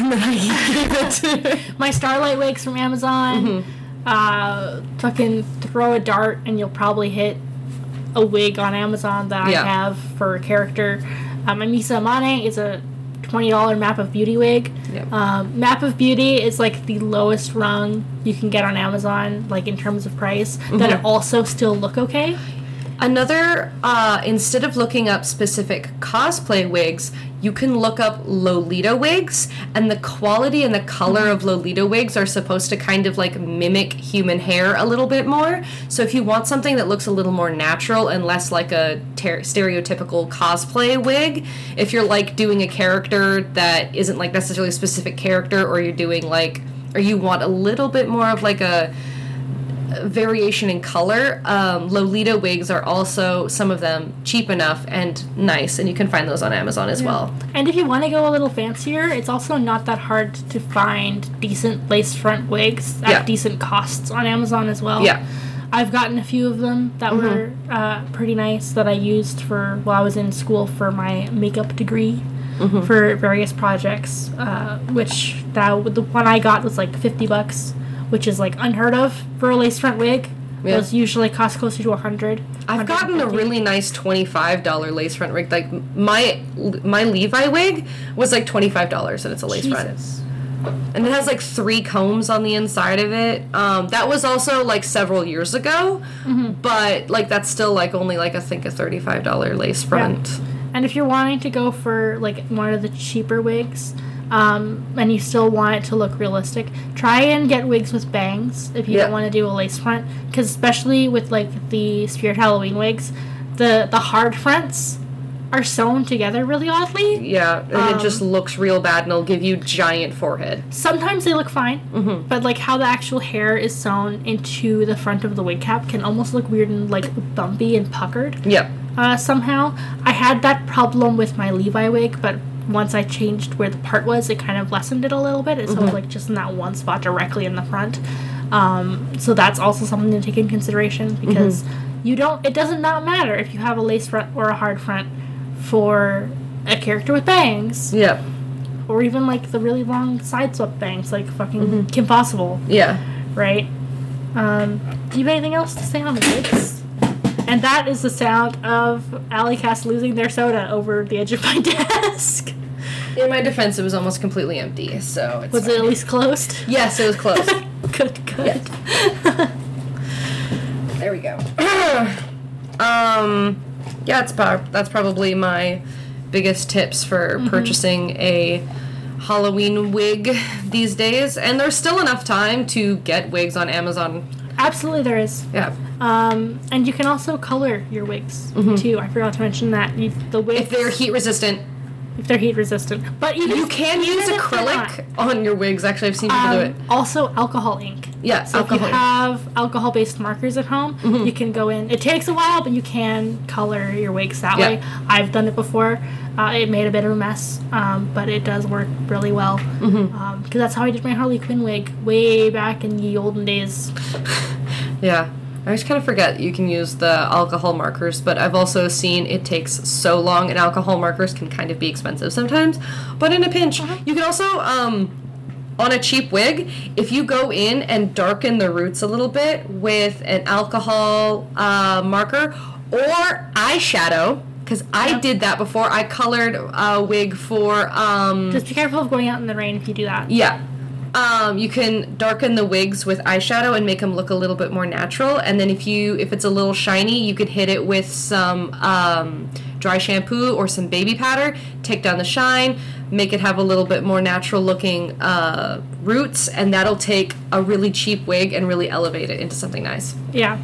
My Starlight wig's from Amazon. Mm-hmm. Uh, fucking throw a dart and you'll probably hit a wig on Amazon that yeah. I have for a character. Um, my Misa Amane is a twenty dollars Map of Beauty wig. Yep. Um, Map of Beauty is like the lowest rung you can get on Amazon, like in terms of price, mm-hmm. that it also still look okay. Another, uh, instead of looking up specific cosplay wigs, you can look up Lolita wigs, and the quality and the color mm-hmm. of Lolita wigs are supposed to kind of like mimic human hair a little bit more. So if you want something that looks a little more natural and less like a ter- stereotypical cosplay wig, if you're like doing a character that isn't like necessarily a specific character, or you're doing like, or you want a little bit more of like a variation in color, um, Lolita wigs are also, some of them, cheap enough and nice, and you can find those on Amazon as yeah. well. And if you want to go a little fancier, it's also not that hard to find decent lace front wigs at yeah. decent costs on Amazon as well. Yeah. I've gotten a few of them that mm-hmm. were uh, pretty nice that I used for while I was in school for my makeup degree mm-hmm. for various projects, uh, which that the one I got was like fifty bucks. which is like unheard of for a lace front wig. Yeah. Those usually cost closer to a hundred. I've gotten a really nice twenty-five dollars lace front wig. Like my my Levi wig was like twenty-five dollars, and it's a lace front. And it has like three combs on the inside of it. Um, that was also like several years ago, mm-hmm. but like that's still like only like I think a thirty-five dollars lace front. Yeah. And if you're wanting to go for like one of the cheaper wigs, um, and you still want it to look realistic, try and get wigs with bangs if you yeah. don't want to do a lace front. Because especially with like the Spirit Halloween wigs, the the hard fronts are sewn together really oddly. Yeah, and um, it just looks real bad, and it'll give you giant forehead. Sometimes they look fine, mm-hmm. but like how the actual hair is sewn into the front of the wig cap can almost look weird and like bumpy and puckered. Yep. Uh, somehow, I had that problem with my Levi wig, but once I changed where the part was, it kind of lessened it a little bit. It's mm-hmm. like just in that one spot directly in the front. Um, so that's also something to take in consideration because mm-hmm. you don't. It doesn't not matter if you have a lace front or a hard front for a character with bangs. Yeah. Or even like the really long side swept bangs, like fucking mm-hmm. Kim Possible. Yeah. Right? Um, do you have anything else to say on the wigs? And that is the sound of Alley Cast losing their soda over the edge of my desk. In my defense, it was almost completely empty, so it's Was fine. it at least closed? Yes, it was closed. Good, good. Yes. There we go. um... Yeah, it's pro- that's probably my biggest tips for mm-hmm. purchasing a Halloween wig these days. And there's still enough time to get wigs on Amazon. Absolutely there is. Yeah. Um, and you can also color your wigs, mm-hmm. too. I forgot to mention that. You, the wigs, if they're heat resistant. If they're heat resistant. But even you can use acrylic on your wigs. Actually, I've seen people um, do it. Also, alcohol ink. Yeah, so alcohol if you have alcohol-based markers at home, mm-hmm. you can go in. It takes a while, but you can color your wigs that yeah. way. I've done it before. Uh, it made a bit of a mess, um, but it does work really well. Because mm-hmm. um, that's how I did my Harley Quinn wig way back in the olden days. Yeah. I just kind of forget you can use the alcohol markers, but I've also seen it takes so long, and alcohol markers can kind of be expensive sometimes. But in a pinch, uh-huh. you can also, um, on a cheap wig, if you go in and darken the roots a little bit with an alcohol uh, marker or eyeshadow, because I yeah. did that before. I colored a wig for... Um, just be careful of going out in the rain if you do that. Yeah. Um, you can darken the wigs with eyeshadow and make them look a little bit more natural. And then if you if it's a little shiny, you could hit it with some um, dry shampoo or some baby powder. Take down the shine, make it have a little bit more natural looking uh, roots, and that'll take a really cheap wig and really elevate it into something nice. Yeah.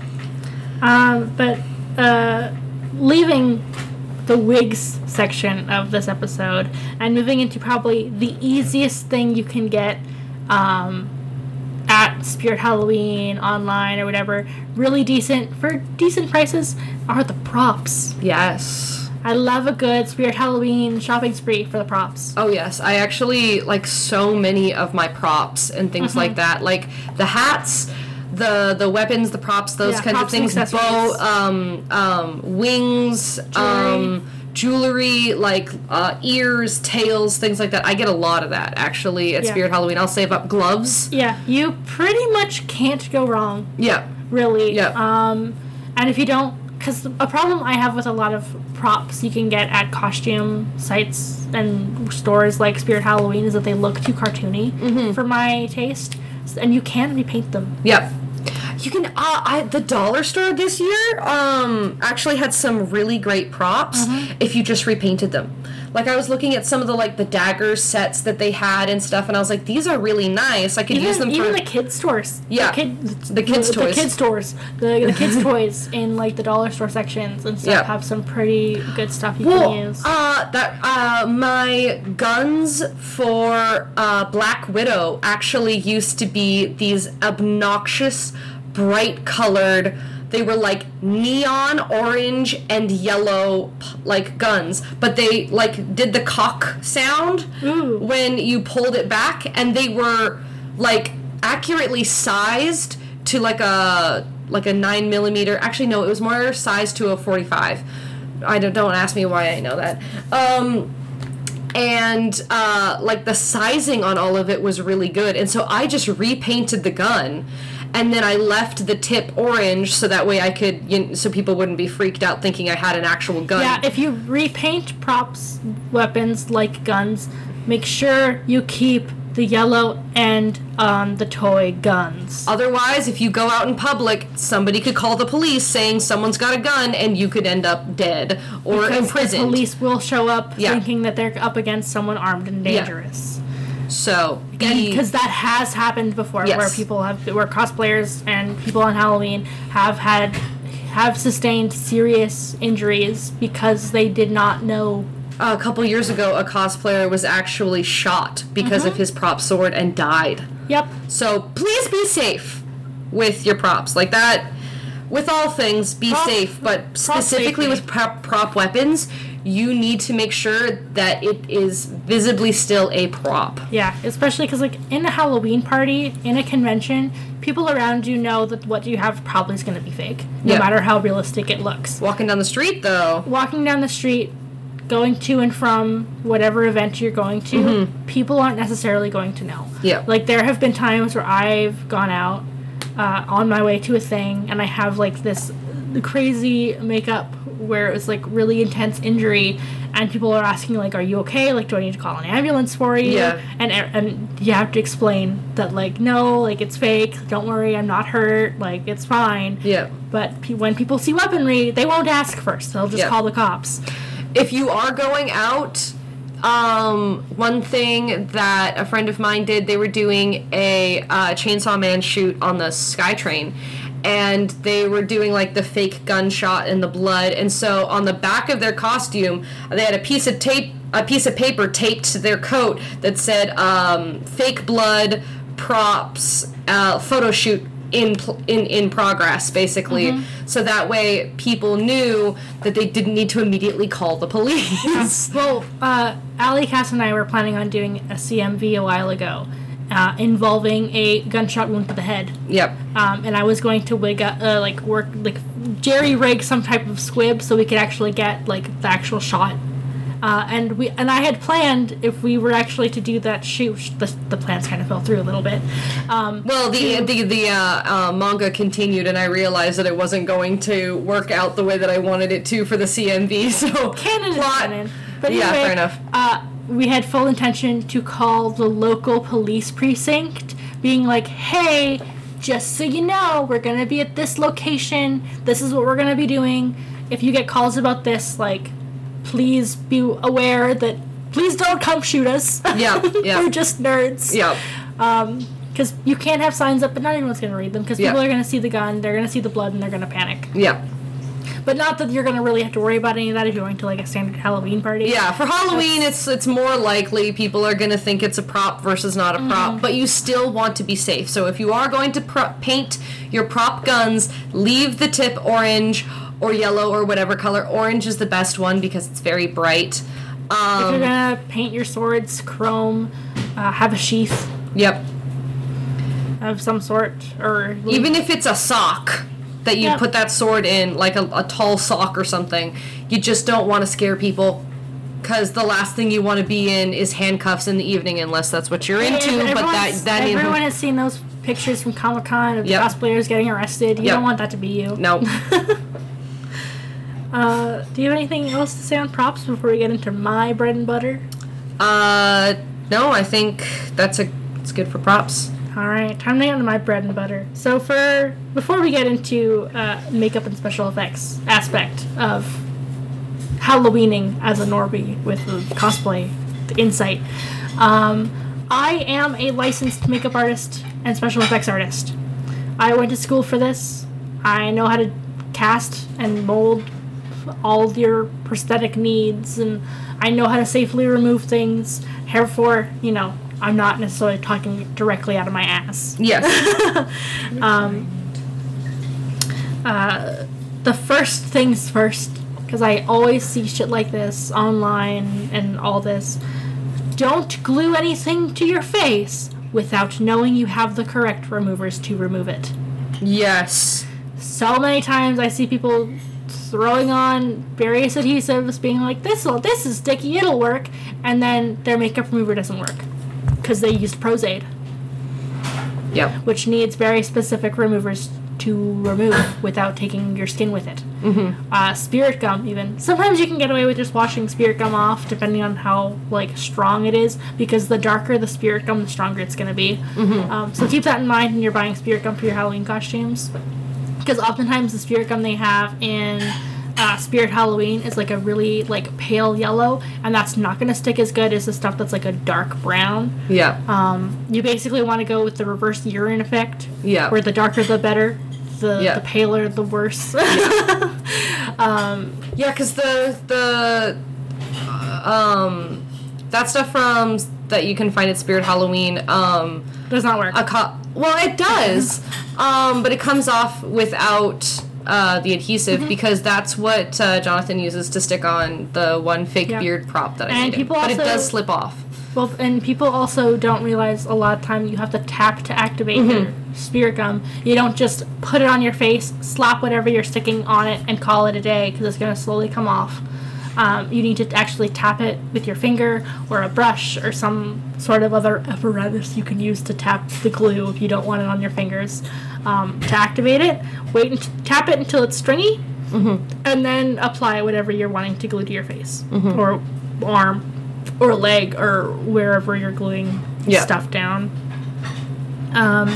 Um, but uh, leaving the wigs section of this episode and moving into probably the easiest thing you can get um, at Spirit Halloween online or whatever, really decent, for decent prices, are the props. Yes. I love a good Spirit Halloween shopping spree for the props. Oh, yes. I actually like so many of my props and things mm-hmm. like that. Like the hats, the the weapons, the props, those yeah, kinds props of things. Bow, um, um, wings, jewelry. um... jewelry, like uh, ears, tails, things like that. I get a lot of that, actually, at yeah. Spirit Halloween. I'll save up gloves. Yeah, you pretty much can't go wrong. Yeah. Really. Yeah. Um, and if you don't, because a problem I have with a lot of props you can get at costume sites and stores like Spirit Halloween is that they look too cartoony mm-hmm. for my taste, and you can repaint them. Yep. You can, uh, I, the dollar store this year, um, actually had some really great props mm-hmm. if you just repainted them. Like, I was looking at some of the, like, the dagger sets that they had and stuff, and I was like, these are really nice. I could even, use them even for... the kids' stores. Yeah. The, kid, the kids' the, toys. The kids' stores. The, the kids' toys in, like, the dollar store sections and stuff yeah. have some pretty good stuff you well, can use. Uh, that, uh, my guns for, uh, Black Widow actually used to be these obnoxious, bright-colored... They were, like, neon orange and yellow, like, guns. But they, like, did the cock sound Ooh. when you pulled it back. And they were, like, accurately sized to, like, a like a nine millimeter. Actually, no, it was more sized to a forty-five. I don't, don't ask me why I know that. Um... and uh, like the sizing on all of it was really good, and so I just repainted the gun, and then I left the tip orange so that way I could, you know, so people wouldn't be freaked out thinking I had an actual gun. Yeah, if you repaint props, weapons like guns, make sure you keep the yellow end on the toy guns. Otherwise, if you go out in public, somebody could call the police saying someone's got a gun, and you could end up dead or Because imprisoned. the police will show up Yeah. thinking that they're up against someone armed and dangerous. So, Because that has happened before, Yes. where people have, where cosplayers and people on Halloween have had, have sustained serious injuries because they did not know. a couple years ago, a cosplayer was actually shot because Mm-hmm. of his prop sword and died. Yep. So please be safe with your props. Like that, with all things, be Prop- safe. But specifically safety. with prop, prop weapons, you need to make sure that it is visibly still a prop. Yeah, especially because, like, in a Halloween party, in a convention, people around you know that what you have probably is going to be fake, no Yeah. matter how realistic it looks. Walking down the street, though. Walking down the street, going to and from whatever event you're going to, Mm-hmm. people aren't necessarily going to know. Yeah. Like, there have been times where I've gone out uh, on my way to a thing, and I have, like, this crazy makeup where it was, like, really intense injury, and people are asking, like, are you okay? Like, do I need to call an ambulance for you? Yeah. And, and you have to explain that, like, no, like, it's fake. Don't worry, I'm not hurt. Like, it's fine. Yeah. But pe- when people see weaponry, they won't ask first. They'll just Yeah. call the cops. If you are going out, um, one thing that a friend of mine did, they were doing a uh, Chainsaw Man shoot on the SkyTrain, and they were doing like the fake gunshot and the blood, and so on the back of their costume, they had a piece of tape, a piece of paper taped to their coat that said um, "fake blood props uh, photo shoot." In, pl- in in progress, basically, so that way people knew that they didn't need to immediately call the police. Well, uh, Allie, Cass, and I were planning on doing a C M V a while ago, uh, involving a gunshot wound to the head. Yep. Um, and I was going to wig up, uh, like work, like jerry rig some type of squib so we could actually get like the actual shot. Uh, and we and I had planned if we were actually to do that shoot. The, the plans kind of fell through a little bit. Um, Well, the the the uh, uh, manga continued, and I realized that it wasn't going to work out the way that I wanted it to for the C M V. So canon is plot. canon. But Yeah, anyway, fair enough. Uh, we had full intention to call the local police precinct, being like, "Hey, just so you know, we're gonna be at this location. This is what we're gonna be doing. If you get calls about this, like, please be aware that please don't come shoot us. Yeah, yeah. We're just nerds. Yep. Um, because you can't have signs up, but not everyone's gonna read them. Because people Yeah. are gonna see the gun, they're gonna see the blood, and they're gonna panic. Yep. But not that you're gonna really have to worry about any of that if you're going to like a standard Halloween party. Yeah, for Halloween, it's it's more likely people are going to think it's a prop versus not a prop, Mm-hmm. but you still want to be safe. So if you are going to pro- paint your prop guns, leave the tip orange or yellow or whatever color. Orange is the best one because it's very bright. If Um, you're gonna paint your swords chrome, uh, have a sheath yep. of some sort, or Even if it's a sock that you Yeah. put that sword in, like a, a tall sock or something, you just don't want to scare people. Because the last thing you want to be in is handcuffs in the evening, unless that's what you're into. Everyone's- But that that everyone has seen those pictures from Comic Con of Yep. cosplayers getting arrested. You Yep. don't want that to be you. no. Uh, do you have anything else to say on props before we get into my bread and butter? Uh, no, I think that's a it's good for props. All right, time to get into my bread and butter. So for before we get into uh, makeup and special effects aspect of Halloweening as a Norby with cosplay insight, um, I am a licensed makeup artist and special effects artist. I went to school for this. I know how to cast and mold all of your prosthetic needs, and I know how to safely remove things. Therefore, you know, I'm not necessarily talking directly out of my ass. Yes. Um, uh, the first things first, because I always see shit like this online and all this. Don't glue anything to your face without knowing you have the correct removers to remove it. Yes. So many times I see people throwing on various adhesives, being like, "This will, this is sticky, it'll work," and then their makeup remover doesn't work because they used Pros-Aid, Yep. which needs very specific removers to remove without taking your skin with it. Mm-hmm. Uh, spirit gum, even. Sometimes you can get away with just washing spirit gum off, depending on how like strong it is, because the darker the spirit gum, the stronger it's going to be. Mm-hmm. Um, so keep that in mind when you're buying spirit gum for your Halloween costumes, because oftentimes the spirit gum they have in uh, Spirit Halloween is like a really like pale yellow, and that's not going to stick as good as the stuff that's like a dark brown. Yeah. Um, you basically want to go with the reverse urine effect, Yeah. where the darker the better, the, Yeah. the paler the worse. um, Yeah, because the the um that stuff from that you can find at Spirit Halloween um does not work. a co- well it does um but it comes off without uh, the adhesive Mm-hmm. because that's what uh, Jonathan uses to stick on the one fake Yeah. beard prop that I And made him. people But it also- does slip off. Well, and people also don't realize a lot of time you have to tap to activate Mm-hmm. your spirit gum. You don't just put it on your face, slap whatever you're sticking on it, and call it a day because it's going to slowly come off. Um, you need to actually tap it with your finger or a brush or some sort of other apparatus you can use to tap the glue if you don't want it on your fingers. Um, to activate it, wait and tap it until it's stringy, Mm-hmm. and then apply whatever you're wanting to glue to your face Mm-hmm. or arm or leg or wherever you're gluing Yeah. stuff down. Um,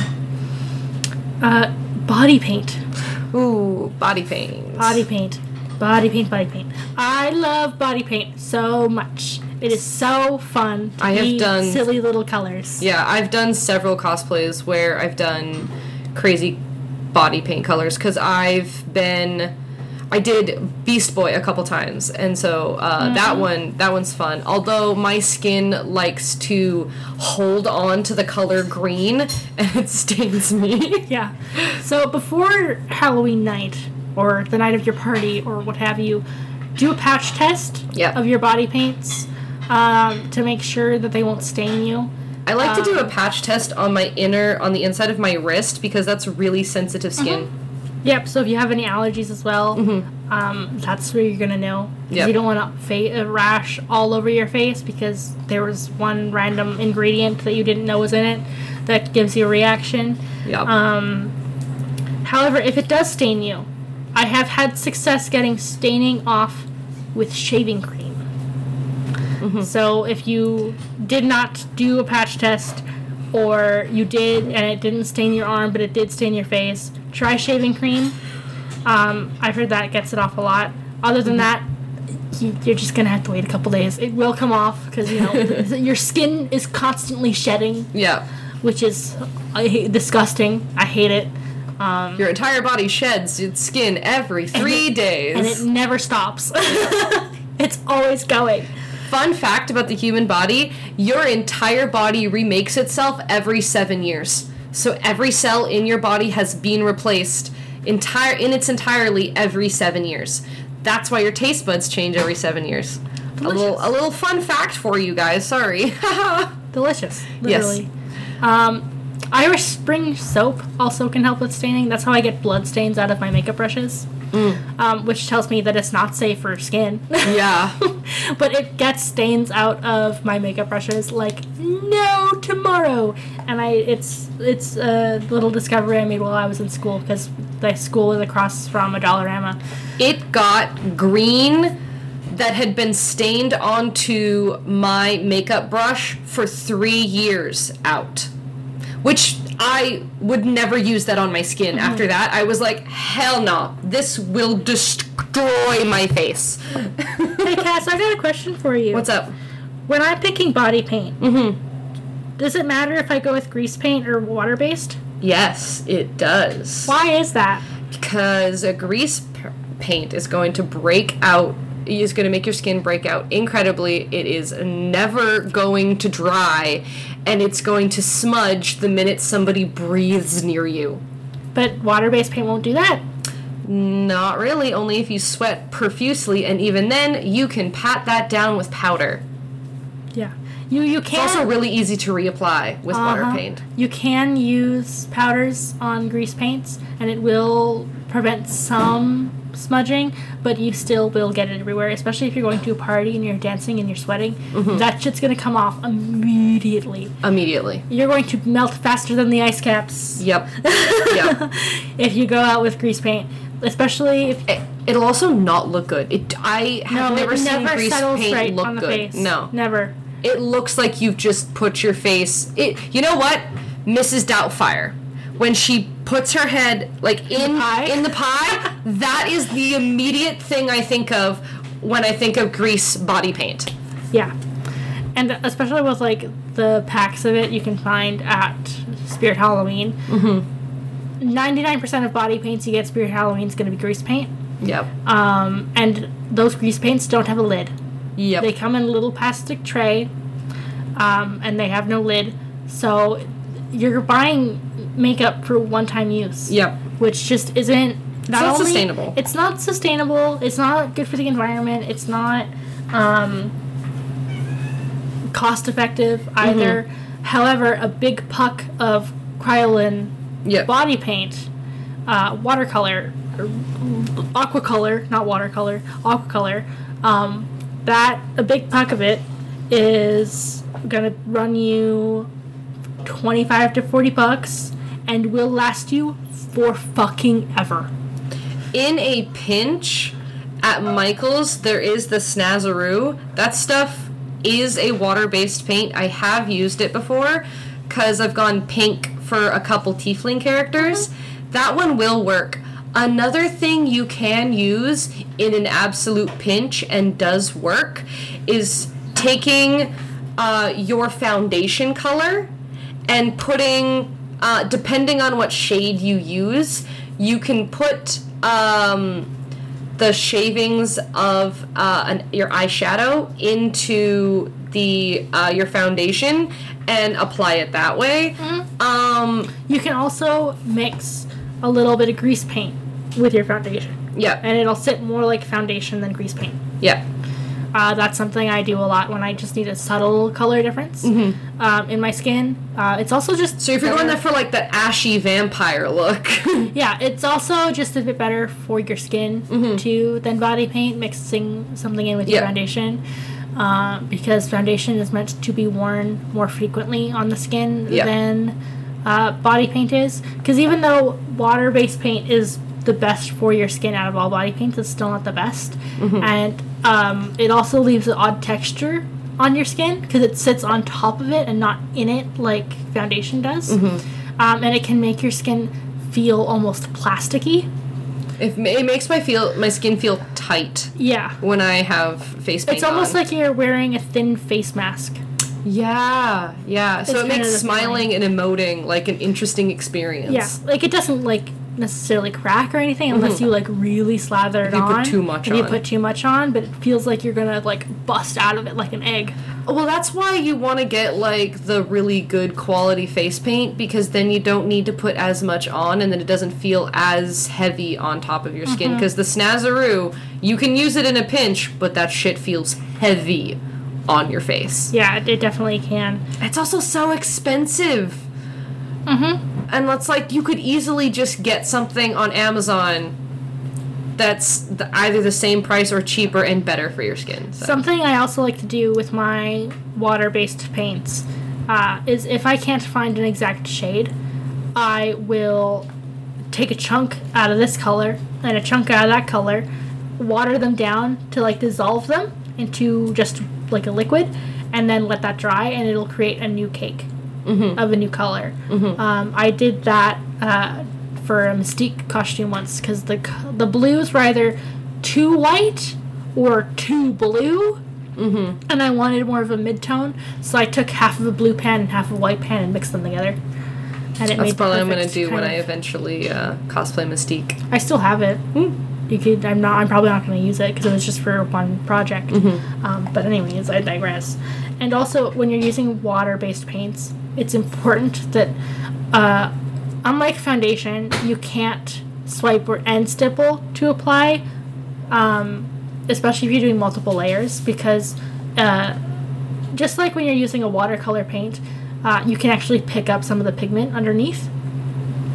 uh, body paint. Ooh, body paint. Body paint. Body paint, body paint. I love body paint so much. It is so fun to I have be done- silly little colors. Yeah, I've done several cosplays where I've done crazy body paint colors because I've been I did Beast Boy a couple times, and so uh, Mm-hmm. that one that one's fun. Although my skin likes to hold on to the color green, and it stains me. Yeah. So before Halloween night, or the night of your party, or what have you, do a patch test Yep. of your body paints um, to make sure that they won't stain you. I like to do Um, a patch test on my inner, on the inside of my wrist because that's really sensitive skin. Yep, so if you have any allergies as well, Mm-hmm. um, that's where you're going to know. 'Cause Yep. You don't want a, fa- a rash all over your face because there was one random ingredient that you didn't know was in it that gives you a reaction. Yep. Um, however, if it does stain you, I have had success getting staining off with shaving cream. So if you did not do a patch test, or you did and it didn't stain your arm but it did stain your face, try shaving cream. Um, I've heard that gets it off a lot. Other than that, you, you're just gonna have to wait a couple days. It will come off because you know your skin is constantly shedding, yeah. which is I hate, disgusting. I hate it. Um, Your entire body sheds its skin every three days. and it never stops. It's always going. Fun fact about the human body, your entire body remakes itself every seven years. So every cell in your body has been replaced entire in its entirely every seven years. That's why your taste buds change every seven years. A little a little fun fact for you guys, sorry. Delicious, Yes. literally. Um, Irish Spring soap also can help with staining. That's how I get blood stains out of my makeup brushes, um, which tells me that it's not safe for skin. Yeah. But it gets stains out of my makeup brushes like no tomorrow, and I it's it's a little discovery I made while I was in school because the school was across from a Dollarama. It got green that had been stained onto my makeup brush for three years out. Which I would never use that on my skin. Mm-hmm. After that, I was like, hell no, this will destroy my face. Hey Cass, I got a question for you. What's up? When I'm picking body paint, Mm-hmm. does it matter if I go with grease paint or water based? Yes, it does. Why is that? Because a grease p- paint is going to break out, is going to make your skin break out incredibly. It is never going to dry, and it's going to smudge the minute somebody breathes near you. But water-based paint won't do that. Not really, only if you sweat profusely, and even then, you can pat that down with powder. Yeah. You you It's can also really easy to reapply with water Uh-huh. paint. You can use powders on grease paints, and it will prevent some smudging, but you still will get it everywhere, especially if you're going to a party and you're dancing and you're sweating. Mm-hmm. That shit's going to come off immediately. Immediately. You're going to melt faster than the ice caps. Yep. Yep. If you go out with grease paint. Especially if... It, it'll also not look good. It. I have no, never it seen never grease paint right look on the good. Face. No. Never. It looks like you've just put your face... It. You know what? Missus Doubtfire. When she puts her head, like, in, in the pie, in the pie that is the immediate thing I think of when I think of grease body paint. Yeah. And especially with, like, the packs of it you can find at Spirit Halloween. Mm-hmm. ninety-nine percent of body paints you get Spirit Halloween is going to be grease paint. Yep. Um, and those grease paints don't have a lid. Yep. They come in a little plastic tray, um, and they have no lid. So you're buying makeup for one-time use. Yep. Which just isn't... Not it's not only, sustainable. It's not sustainable. It's not good for the environment. It's not um, cost-effective either. Mm-hmm. However, a big puck of Kryolan Yep. body paint, uh, watercolor, aqua color, not watercolor, aqua color, um, that, a big pack of it is gonna run you twenty-five to forty bucks and will last you for fucking ever. In a pinch, at Michael's, there is the Snazaroo. That stuff is a water-based paint. I have used it before, because I've gone pink for a couple tiefling characters. Mm-hmm. That one will work. Another thing you can use in an absolute pinch and does work is taking uh, your foundation color and putting, uh, depending on what shade you use, you can put um, the shavings of uh, an, your eyeshadow into the uh, your foundation and apply it that way. Mm-hmm. Um, you can also mix a little bit of grease paint with your foundation. Yeah. And it'll sit more like foundation than grease paint. Yeah. Uh, that's something I do a lot when I just need a subtle color difference mm-hmm. um, in my skin. Uh, it's also just... So if you're better. going there for, like, that ashy vampire look. Yeah, it's also just a bit better for your skin, mm-hmm. too, than body paint, mixing something in with your yeah. foundation. Uh, because foundation is meant to be worn more frequently on the skin yeah. than uh, body paint is. Because even though water-based paint is the best for your skin out of all body paints, it's still not the best. Mm-hmm. And um, it also leaves an odd texture on your skin because it sits on top of it and not in it like foundation does. Mm-hmm. Um, and it can make your skin feel almost plasticky. It, it makes my feel my skin feel tight. Yeah. When I have face paint It's almost on. like you're wearing a thin face mask. Yeah, yeah. It's so it makes smiling feeling. and emoting like an interesting experience. Yeah, like it doesn't like necessarily crack or anything unless mm-hmm. you like really slather it if you on. Put too much if on. you put too much on, but it feels like you're gonna like bust out of it like an egg. Well, that's why you want to get like the really good quality face paint, because then you don't need to put as much on, and then it doesn't feel as heavy on top of your skin. Because mm-hmm. the Snazaroo, you can use it in a pinch, but that shit feels heavy on your face. Yeah, it definitely can. It's also so expensive. Mm-hmm. And it's like you could easily just get something on Amazon that's the, either the same price or cheaper and better for your skin. So. Something I also like to do with my water-based paints uh, is if I can't find an exact shade, I will take a chunk out of this color and a chunk out of that color, water them down to like dissolve them into just like a liquid, and then let that dry, and it'll create a new cake mm-hmm. of a new color. Mm-hmm. Um, I did that uh, for a Mystique costume once, because the the blues were either too white or too blue, mm-hmm. and I wanted more of a mid-tone, so I took half of a blue pan and half of a white pan and mixed them together. And it That's made probably what I'm going to do when of, I eventually uh, cosplay Mystique. I still have it. Mm. You could. I'm not. I'm probably not going to use it because it was just for one project. Mm-hmm. Um, but anyways, I digress. And also, when you're using water-based paints, it's important that, uh, unlike foundation, you can't swipe or end stipple to apply, um, especially if you're doing multiple layers, because uh, just like when you're using a watercolor paint, uh, you can actually pick up some of the pigment underneath.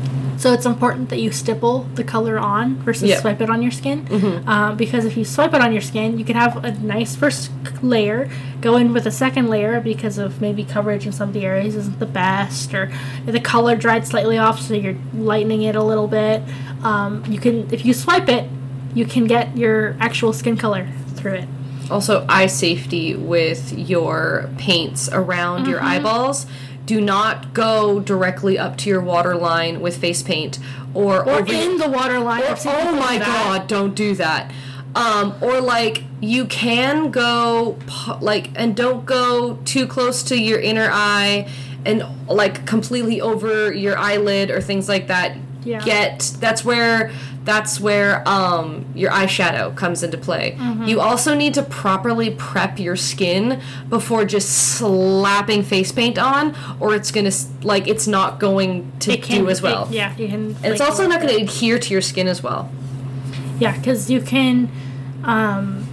So it's important that you stipple the color on versus Yep. swipe it on your skin. Mm-hmm. Uh, because if you swipe it on your skin, you can have a nice first layer, go in with a second layer because of maybe coverage in some of the areas isn't the best, or the color dried slightly off, so you're lightening it a little bit. Um, you can, if you swipe it, you can get your actual skin color through it. Also, eye safety with your paints around Mm-hmm. your eyeballs. Do not go directly up to your waterline with face paint, or, Or over in the water line. Or, I've seen oh people my do that. god, don't do that. Um, or like you can go po- like and don't go too close to your inner eye and like completely over your eyelid or things like that. Yeah. Get that's where that's where um your eyeshadow comes into play. Mm-hmm. You also need to properly prep your skin before just slapping face paint on, or it's gonna s- like it's not going to It can do as well. it- yeah, you can. And it's also not going to adhere to your skin as well. Yeah, because you can. Um,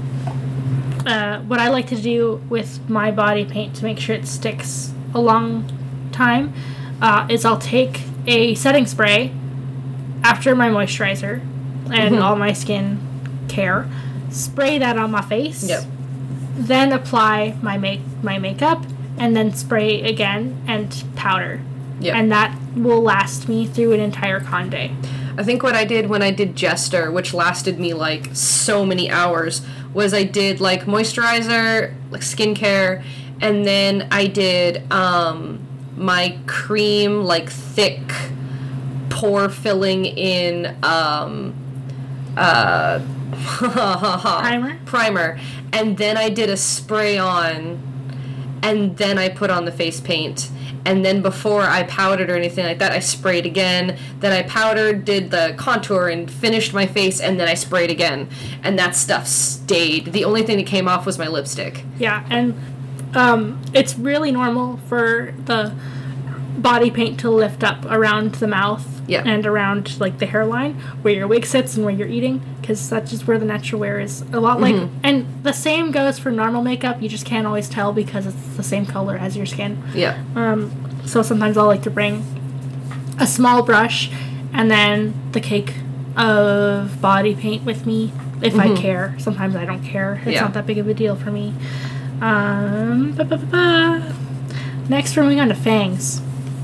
uh, what I like to do with my body paint to make sure it sticks a long time uh, is I'll take a setting spray after my moisturizer and Mhm. all my skin care, spray that on my face, Yep. then apply my make my makeup, and then spray again and powder. Yep. And that will last me through an entire con day. I think what I did when I did Jester, which lasted me like so many hours, was I did like moisturizer, like skincare, and then I did um, my cream, like thick, pore filling in um, uh, Primer? primer, and then I did a spray on, and then I put on the face paint. And then before I powdered or anything like that, I sprayed again. Then I powdered, did the contour, and finished my face, and then I sprayed again. And that stuff stayed. The only thing that came off was my lipstick. Yeah, and um, it's really normal for the body paint to lift up around the mouth Yeah. and around like the hairline where your wig sits and where you're eating, because that's just where the natural wear is. A lot like, Mhm. and the same goes for normal makeup. You just can't always tell because it's the same color as your skin. Yeah. Um, so sometimes I'll like to bring a small brush and then the cake of body paint with me if I Mhm. care. Sometimes I don't care. It's Yeah. not that big of a deal for me. Um, ba, ba, ba, ba. Next, we're moving on to fangs.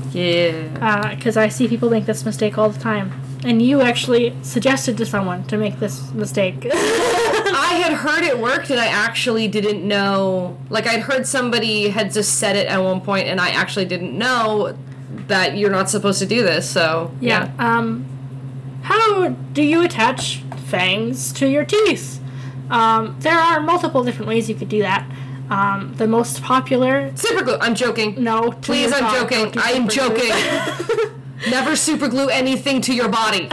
Yeah. Because I see people make this mistake all the time. And you actually suggested to someone to make this mistake. I had heard it worked, and I actually didn't know. Like, I'd heard somebody had just said it at one point, and I actually didn't know that you're not supposed to do this, so. Yeah. Um, how do you attach fangs to your teeth? Um, there are multiple different ways you could do that. Um, the most popular. Super glue. I'm joking. No, Please, your I'm dog, joking. don't do I am super glue. joking. Never super glue anything to your body.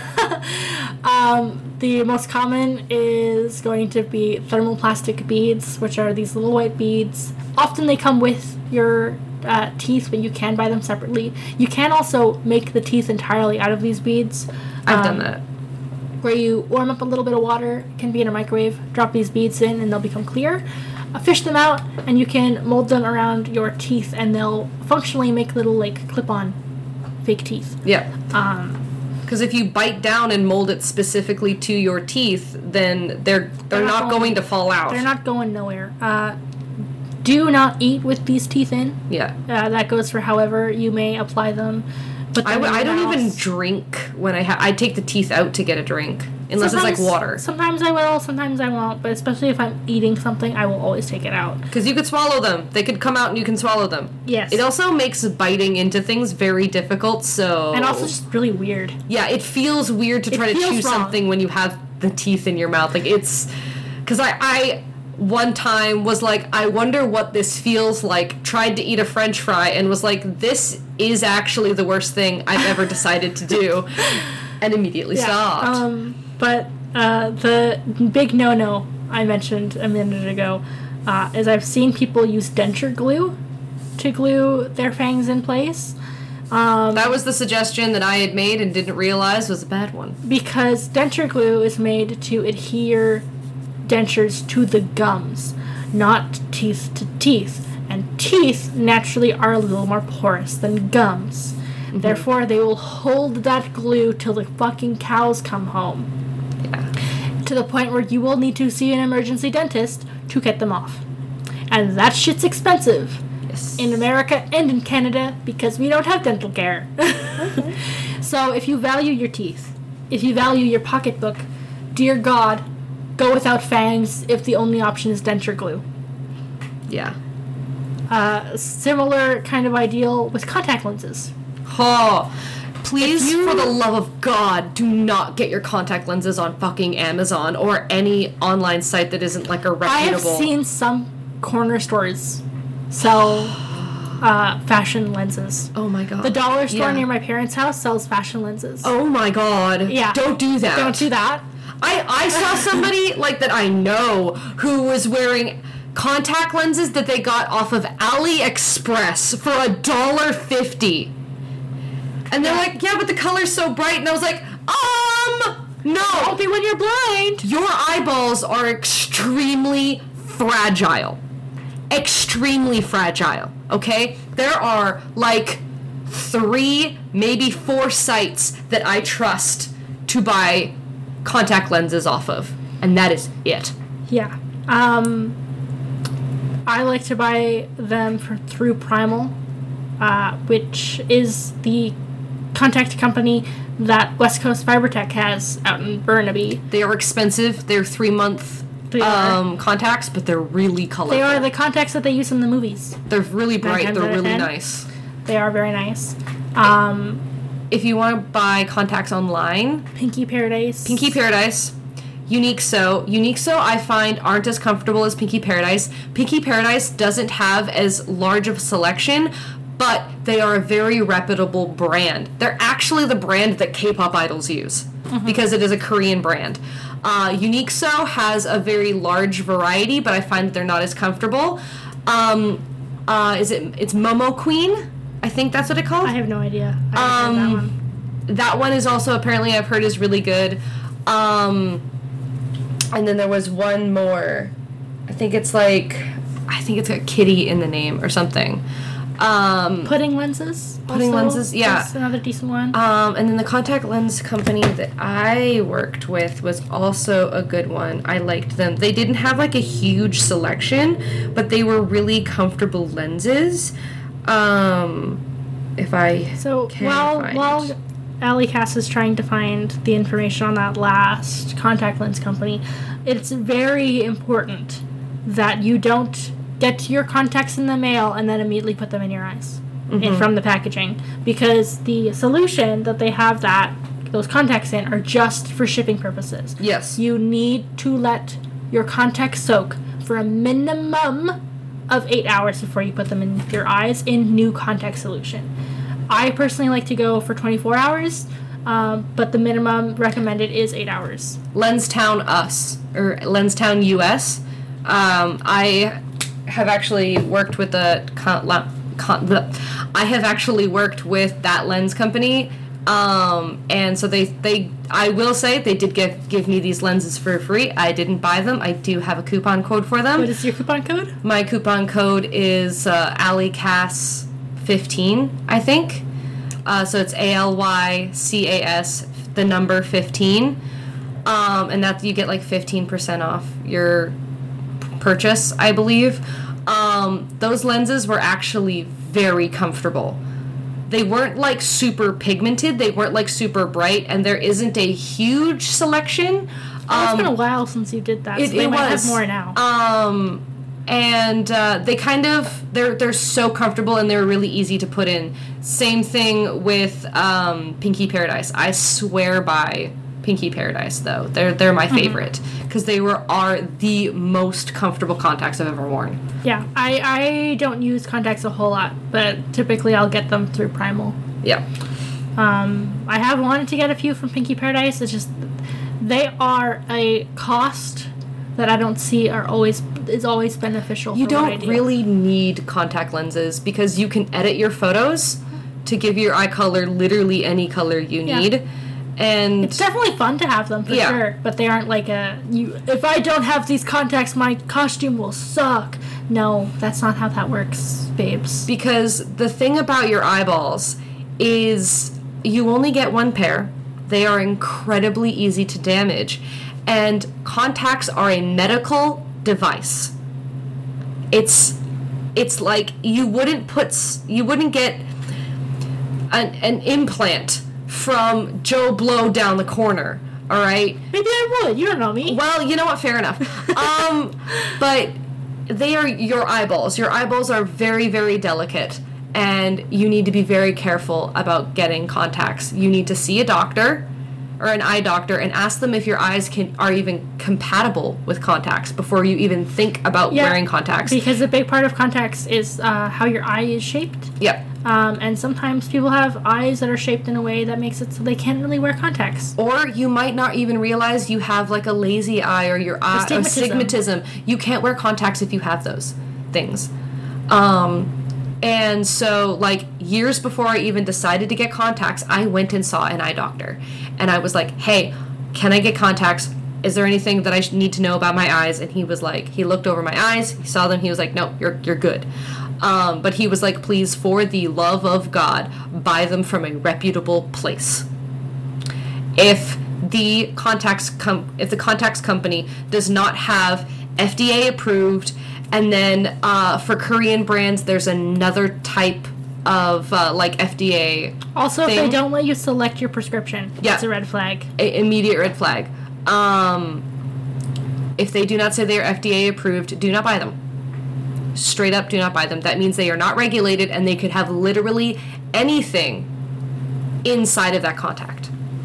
um, the most common is going to be thermoplastic beads, which are these little white beads. Often they come with your uh, teeth, but you can buy them separately. You can also make the teeth entirely out of these beads. I've Um, done that. Where you warm up a little bit of water, can be in a microwave, drop these beads in, and they'll become clear. Uh, fish them out, and you can mold them around your teeth, and they'll functionally make little like clip-on fake teeth. Yeah. Um, Because if you bite down and mold it specifically to your teeth, then they're they're, They're not not going, going- to fall out. they're not going nowhere. Uh, do not eat with these teeth in. Yeah. Uh, that goes for however you may apply them. But I, w- I don't even drink when I ha- I take the teeth out to get a drink unless it's like water. Sometimes I will, sometimes I won't. But especially if I'm eating something, I will always take it out. Because you could swallow them. They could come out and you can swallow them. Yes. It also makes biting into things very difficult, so... And also just really weird. Yeah, it feels weird to It try to feels chew wrong. something when you have the teeth in your mouth. Like, it's... Because I, I, one time, was like, I wonder what this feels like. Tried to eat a french fry and was like, this is actually the worst thing I've ever decided to do. And immediately stopped. Um, but uh, the big no-no I mentioned a minute ago uh, is I've seen people use denture glue to glue their fangs in place. Um, That was the suggestion that I had made and didn't realize was a bad one. because denture glue is made to adhere dentures to the gums, not teeth to teeth. And teeth naturally are a little more porous than gums. Therefore, they will hold that glue till the fucking cows come home. Yeah. To the point where you will need to see an emergency dentist to get them off. And that shit's expensive. Yes. In America and in Canada because we don't have dental care. Okay. So if you value your teeth, if you value your pocketbook, dear God, go without fangs if the only option is denture glue. Yeah. Uh, similar kind of ideal with contact lenses. Oh, please, you- for the love of God, do not get your contact lenses on fucking Amazon or any online site that isn't like a reputable. I have seen some corner stores sell uh, fashion lenses. Oh my God. The dollar store Yeah. near my parents' house sells fashion lenses. Oh my God. Yeah. Don't do that. Don't do that. I, I saw somebody like that I know who was wearing contact lenses that they got off of AliExpress for a dollar fifty. And they're like, yeah, but the color's so bright. And I was like, um, no. Don't be when you're blind. Your eyeballs are extremely fragile. Extremely fragile, okay? There are like three, maybe four sites that I trust to buy contact lenses off of. And that is it. Yeah. Um, I like to buy them for, through Primal, uh, which is the contact company that West Coast Fibertech has out in Burnaby. They are expensive. They're three month They are. um, contacts, but they're really colorful. They are the contacts that they use in the movies. They're really bright. times They're out of really ten. nice. They are very nice. Um, If you want to buy contacts online, Pinky Paradise. Pinky Paradise, Unique So. Unique So I find aren't as comfortable as Pinky Paradise. Pinky Paradise doesn't have as large of a selection, but they are a very reputable brand. They're actually the brand that K-pop idols use because it is a Korean brand. Uh, Unique So has a very large variety, but I find that they're not as comfortable. Um, uh, is it? It's Momo Queen. I think that's what it called. I have no idea. I haven't heard that Um, one. That one is also apparently I've heard is really good. Um, and then there was one more. I think it's like I think it's got kitty in the name or something. Um, Pudding lenses. Pudding also lenses, yeah. is another decent one. um, and then the contact lens company that I worked with was also a good one. I liked them. They didn't have like a huge selection, but they were really comfortable lenses. Um, if I So can while find while it. Allie Cass is trying to find the information on that last contact lens company, it's very important that you don't get your contacts in the mail and then immediately put them in your eyes in, from the packaging, because the solution that they have that those contacts in are just for shipping purposes. Yes. You need to let your contacts soak for a minimum of eight hours before you put them in your eyes in new contact solution. I personally like to go for twenty-four hours, um, but the minimum recommended is eight hours. Lenstown Us or Lenstown U S. Um, I have actually worked with the con, la, con, the, I have actually worked with that lens company, um, and so they they I will say they did give give me these lenses for free. I didn't buy them. I do have a coupon code for them. What is your coupon code? My coupon code is uh, AlyCas fifteen, I think. Uh, so it's A L Y C A S, the number fifteen. Um, and that you get like fifteen percent off your purchase, I believe. Um, those lenses were actually very comfortable. They weren't like super pigmented, they weren't like super bright, and there isn't a huge selection. Oh, it's Um, been a while since you did that, it, so they it might was have more now. Um, and uh, they kind of they're they're so comfortable and they're really easy to put in. Same thing with um, Pinky Paradise. I swear by Pinky Paradise though. They're they're my favorite because they were are the most comfortable contacts I've ever worn. Yeah, I, I don't use contacts a whole lot, but typically I'll get them through Primal. Yeah. Um, I have wanted to get a few from Pinky Paradise. It's just they are a cost that I don't see are always is always beneficial. You for what I don't do. really need contact lenses because you can edit your photos to give your eye color literally any color you Yeah. need. And It's definitely fun to have them for Yeah. sure, but they aren't like a you. If I don't have these contacts, my costume will suck. No, that's not how that works, babes. because the thing about your eyeballs is you only get one pair. They are incredibly easy to damage. And contacts are a medical device. It's it's like you wouldn't put you wouldn't get an, an implant from Joe Blow down the corner, all right? Maybe I would. You don't know me. Well, you know what? Fair enough. um, but they are your eyeballs. Your eyeballs are very, very delicate, and you need to be very careful about getting contacts. You need to see a doctor or an eye doctor and ask them if your eyes can are even compatible with contacts before you even think about Yeah, wearing contacts. Because a big part of contacts is uh, how your eye is shaped. Yep. Um, and sometimes people have eyes that are shaped in a way that makes it so they can't really wear contacts. Or you might not even realize you have like a lazy eye or your eye or Astigmatism. astigmatism. You can't wear contacts if you have those things. Um, and so like years before I even decided to get contacts, I went and saw an eye doctor. And I was like, hey, can I get contacts? Is there anything that I sh- need to know about my eyes? And he was like, he looked over my eyes, he saw them, he was like, no, you're you're good. Um, but he was like, please, for the love of God, buy them from a reputable place. If the contacts com- if the contacts company does not have F D A approved, and then uh, for Korean brands, there's another type of uh, like F D A. Also, thing. if they don't let you select your prescription, Yeah. it's a red flag. A- immediate red flag. Um, if they do not say they are F D A approved, do not buy them. Straight up, do not buy them. That means they are not regulated, and they could have literally anything inside of that contact.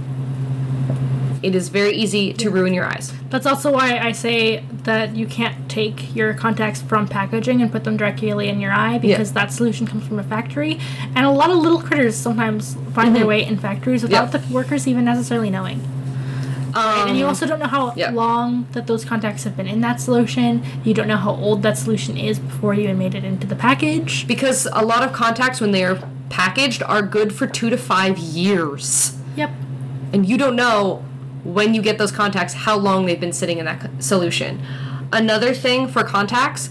It is very easy to ruin your eyes. That's also why I say that you can't take your contacts from packaging and put them directly in your eye, because Yeah. that solution comes from a factory. And a lot of little critters sometimes find their Mhm. way in factories without Yeah. the workers even necessarily knowing. Um, And you also don't know how yeah. long that those contacts have been in that solution. You don't know how old that solution is before you even made it into the package. because a lot of contacts, when they are packaged, are good for two to five years. Yep. And you don't know when you get those contacts how long they've been sitting in that co- solution. Another thing for contacts,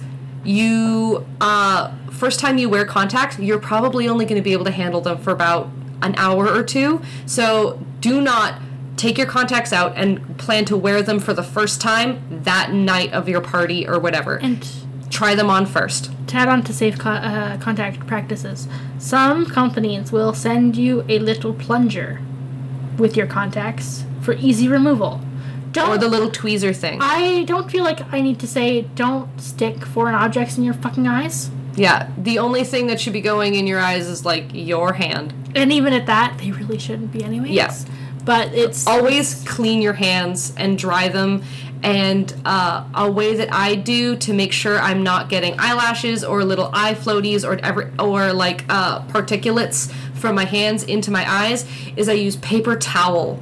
you uh, first time you wear contacts, you're probably only going to be able to handle them for about an hour or two. So do not take your contacts out and plan to wear them for the first time that night of your party or whatever. And Try them on first. to add on to safe co- uh, contact practices, some companies will send you a little plunger with your contacts for easy removal. Don't, Or the little tweezer thing. I don't feel like I need to say don't stick foreign objects in your fucking eyes. Yeah, the only thing that should be going in your eyes is like your hand. And even at that, they really shouldn't be anyways. Yeah. But it's Always clean your hands and dry them. And uh, a way that I do to make sure I'm not getting eyelashes or little eye floaties or ever or like uh, particulates from my hands into my eyes is I use paper towel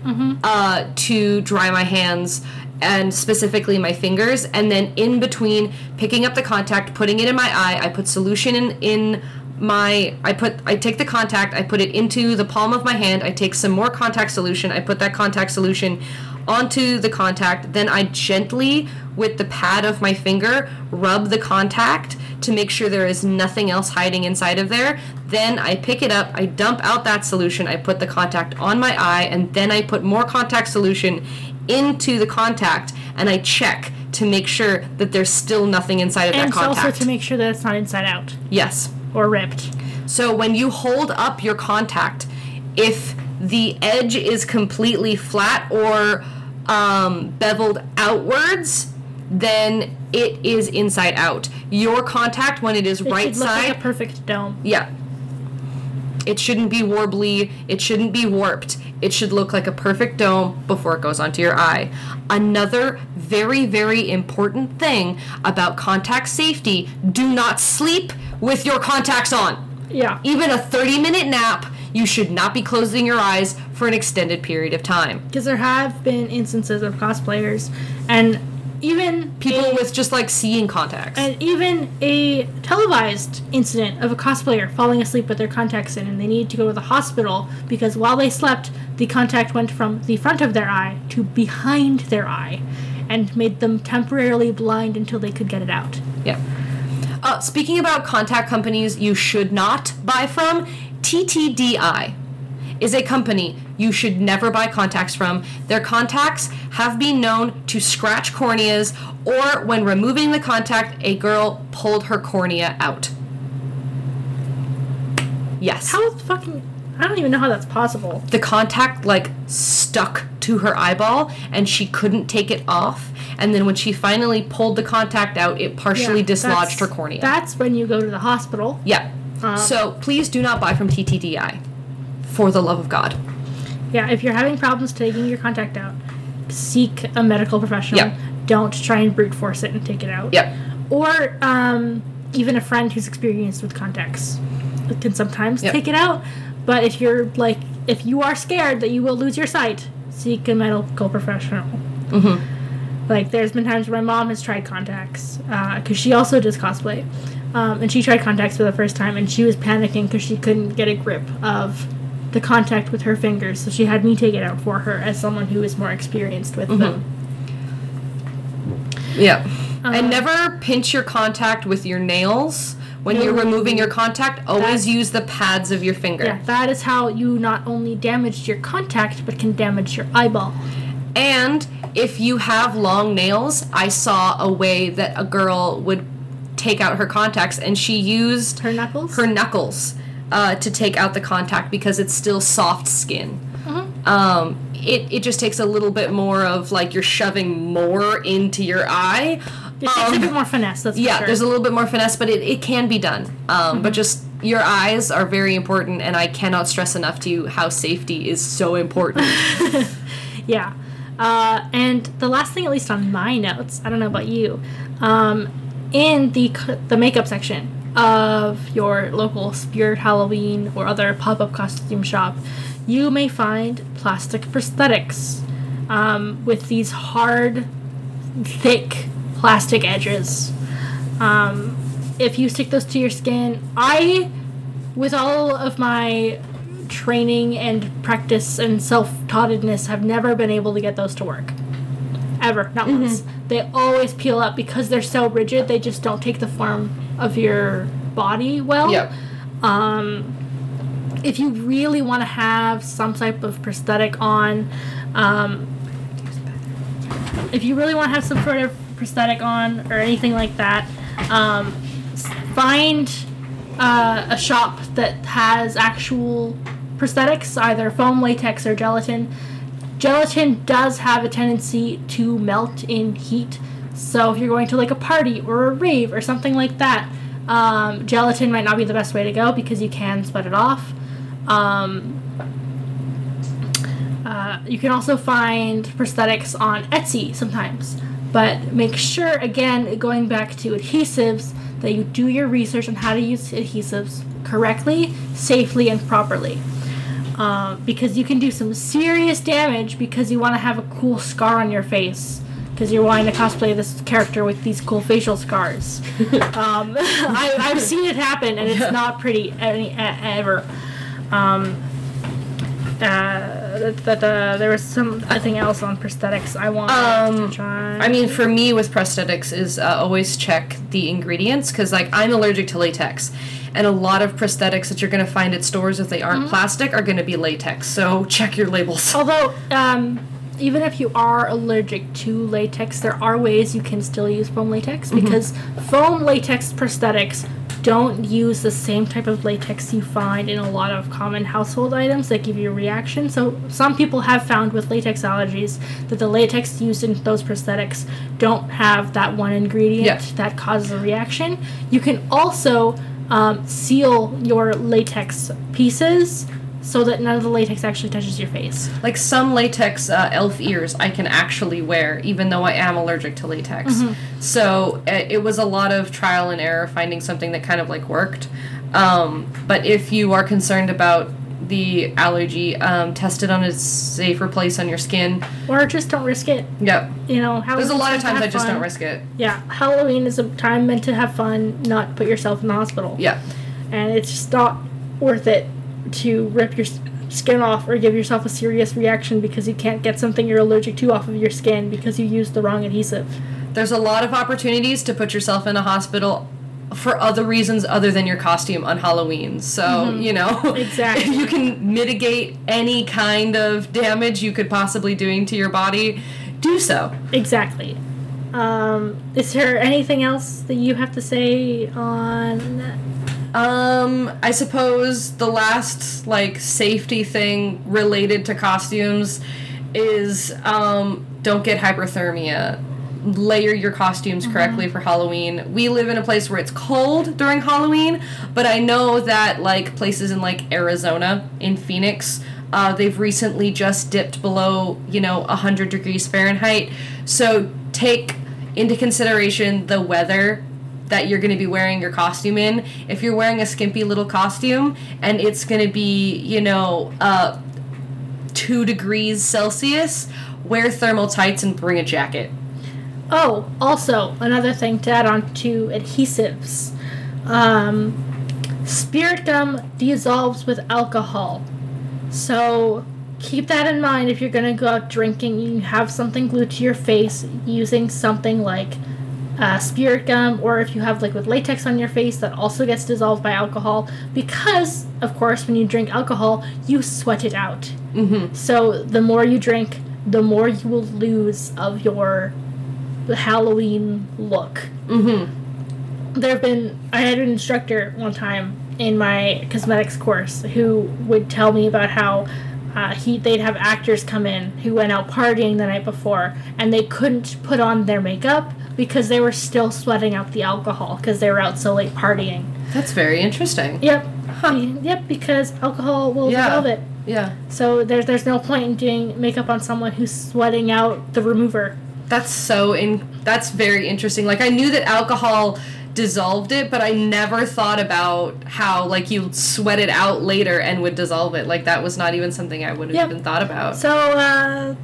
uh, to dry my hands and specifically my fingers. And then in between picking up the contact, putting it in my eye, I put solution in in my I put I take the contact, I put it into the palm of my hand, I take some more contact solution, I put that contact solution onto the contact, then I gently with the pad of my finger rub the contact to make sure there is nothing else hiding inside of there. Then I pick it up, I dump out that solution, I put the contact on my eye, and then I put more contact solution into the contact, and I check to make sure that there's still nothing inside of and that contact. also to make sure that it's not inside out Yes. or ripped. So when you hold up your contact, if the edge is completely flat or um, beveled outwards, then it is inside out. Your contact, when it is It right should look side, like a perfect dome. yeah. It shouldn't be warbly. It shouldn't be warped. It should look like a perfect dome before it goes onto your eye. Another very, very important thing about contact safety, do not sleep with your contacts on. Yeah. Even a thirty minute nap, you should not be closing your eyes for an extended period of time. Because there have been instances of cosplayers and even People a, with just like seeing contacts. and even a televised incident of a cosplayer falling asleep with their contacts in, and they needed to go to the hospital because while they slept, the contact went from the front of their eye to behind their eye and made them temporarily blind until they could get it out. Yeah. Uh, speaking about contact companies you should not buy from, T T D I is a company you should never buy contacts from. Their contacts have been known to scratch corneas, or when removing the contact, a girl pulled her cornea out. Yes. How fucking... I don't even know how that's possible. The contact, like, stuck to her eyeball, and she couldn't take it off. And then when she finally pulled the contact out, it partially Yeah, dislodged her that's- cornea. That's when you go to the hospital. Yeah. Uh, So please do not buy from T T D I. For the love of God. Yeah, if you're having problems taking your contact out, seek a medical professional. Yep. Don't try and brute force it and take it out. Yep. Or um, even a friend who's experienced with contacts can sometimes Yep. take it out. But if you're like, if you are scared that you will lose your sight, seek a medical professional. Mm-hmm. Like, there's been times where my mom has tried contacts, because she also does cosplay. Um, and she tried contacts for the first time, and she was panicking because she couldn't get a grip of the contact with her fingers. So she had me take it out for her as someone who is more experienced with Mm-hmm. them. Yeah. Uh, and never pinch your contact with your nails. When No. you're removing your contact, always That's- use the pads of your finger. Yeah, that is how you not only damaged your contact, but can damage your eyeball. And if you have long nails, I saw a way that a girl would take out her contacts, and she used Her knuckles? her knuckles uh, to take out the contact because it's still soft skin. Mhm. Um, it, it just takes a little bit more of, like, you're shoving more into your eye. It takes Um, a bit more finesse, that's for Yeah, sure. there's a little bit more finesse, but it, it can be done. Um, But just, your eyes are very important, and I cannot stress enough to you how safety is so important. Yeah. Uh, and the last thing, at least on my notes, I don't know about you, um, in the c- the makeup section of your local Spirit Halloween or other pop-up costume shop, you may find plastic prosthetics um, with these hard, thick plastic edges. Um, if you stick those to your skin, I, with all of my training and practice and self-taughtedness, have never been able to get those to work. Ever. Not once. They always peel up because they're so rigid, they just don't take the form of your body well. Yep. Um, if you really want to have some type of prosthetic on, um, if you really want to have some sort of prosthetic on or anything like that, um, s- find uh, a shop that has actual prosthetics, either foam, latex, or gelatin. Gelatin does have a tendency to melt in heat, so if you're going to like a party or a rave or something like that, um, gelatin might not be the best way to go because you can sweat it off. Um, uh, you can also find prosthetics on Etsy sometimes, but make sure, again, going back to adhesives, that you do your research on how to use adhesives correctly, safely, and properly. Uh, because you can do some serious damage because you want to have a cool scar on your face because you're wanting to cosplay this character with these cool facial scars. um, I, I've seen it happen, and it's not pretty any, e- ever. Um, uh, that, that, uh, there was something else on prosthetics I wanted Um, to try. I mean, for me with prosthetics is uh, always check the ingredients, because, like, I'm allergic to latex. And a lot of prosthetics that you're going to find at stores, if they aren't plastic, are going to be latex. So check your labels. Although, um, even if you are allergic to latex, there are ways you can still use foam latex, because foam latex prosthetics don't use the same type of latex you find in a lot of common household items that give you a reaction. So some people have found with latex allergies that the latex used in those prosthetics don't have that one ingredient Yeah. that causes a reaction. You can also um, seal your latex pieces so that none of the latex actually touches your face. Like, some latex uh, elf ears I can actually wear, even though I am allergic to latex. So uh, it was a lot of trial and error finding something that kind of, like, worked. Um, but if you are concerned about the allergy, um, test it on a safer place on your skin. Or just don't risk it. Yep. You know, Halloween's There's a lot of to times have I just fun. don't risk it. Yeah, Halloween is a time meant to have fun, not put yourself in the hospital. Yeah. And it's just not worth it to rip your s- skin off or give yourself a serious reaction because you can't get something you're allergic to off of your skin because you used the wrong adhesive. There's a lot of opportunities to put yourself in a hospital for other reasons other than your costume on Halloween. So, mm-hmm. you know, exactly. if you can mitigate any kind of damage you could possibly doing to your body, do so. Exactly. Um, is there anything else that you have to say on that? Um, I suppose the last, like, safety thing related to costumes is, um, don't get hyperthermia. Layer your costumes correctly mm-hmm. for Halloween. We live in a place where it's cold during Halloween, but I know that, like, places in, like, Arizona, in Phoenix, uh, they've recently just dipped below, you know, one hundred degrees Fahrenheit. So take into consideration the weather that you're going to be wearing your costume in. If you're wearing a skimpy little costume and it's going to be, you know, uh, two degrees Celsius, wear thermal tights and bring a jacket. Oh, also, another thing to add on to adhesives. Um, spirit gum dissolves with alcohol. So keep that in mind if you're going to go out drinking. You have something glued to your face using something like uh, spirit gum, or if you have liquid latex on your face, that also gets dissolved by alcohol. Because, of course, when you drink alcohol, you sweat it out. Mm-hmm. So the more you drink, the more you will lose of your Halloween look. Mm-hmm. There have been, I had an instructor one time in my cosmetics course who would tell me about how uh, he they'd have actors come in who went out partying the night before and they couldn't put on their makeup because they were still sweating out the alcohol because they were out so late partying. That's very interesting. Yep. Huh. Yep, because alcohol will yeah. dissolve it. Yeah. So there's there's no point in doing makeup on someone who's sweating out the remover. That's so in. That's very interesting. Like, I knew that alcohol dissolved it, but I never thought about how, like, you sweat it out later and would dissolve it. Like, that was not even something I would have yep. even thought about. So, uh,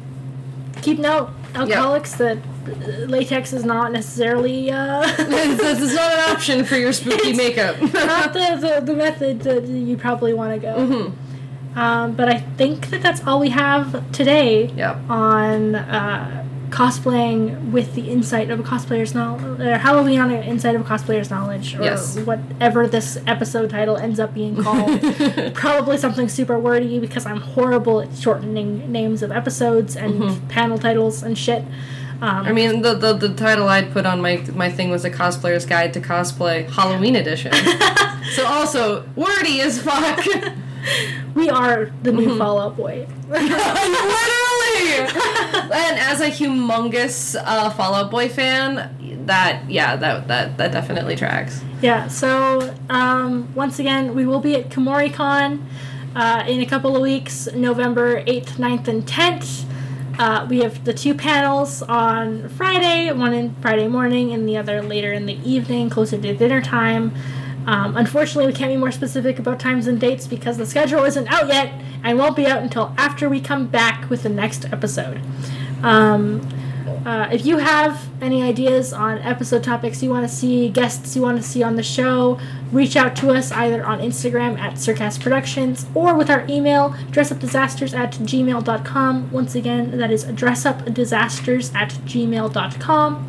keep note, alcoholics, yep. that latex is not necessarily, uh... it's, it's not an option for your spooky it's makeup. not the, the, the method that you probably want to go. Mm-hmm. Um, but I think that that's all we have today yep. on, uh... cosplaying with the insight of a cosplayer's knowledge, or Halloween on the insight of a cosplayer's knowledge, or yes. whatever this episode title ends up being called. Probably something super wordy because I'm horrible at shortening names of episodes and mm-hmm. panel titles and shit. Um, I mean, the, the the title I'd put on my my thing was A Cosplayer's Guide to Cosplay Halloween Edition. So also wordy as fuck. We are the new mm-hmm. Fall Out Boy. Literally! And as a humongous uh, Fall Out Boy fan, that, yeah, that that, that definitely tracks. Yeah, so, um, once again, we will be at KimoriCon uh, in a couple of weeks, November eighth, ninth, and tenth. Uh, we have the two panels on Friday, one in Friday morning and the other later in the evening, closer to dinner time. Um, unfortunately, we can't be more specific about times and dates because the schedule isn't out yet and won't be out until after we come back with the next episode. Um, uh, if you have any ideas on episode topics you want to see, guests you want to see on the show, reach out to us either on Instagram at Circast Productions or with our email, dressupdisasters at gmail dot com. Once again, that is dressupdisasters at gmail dot com.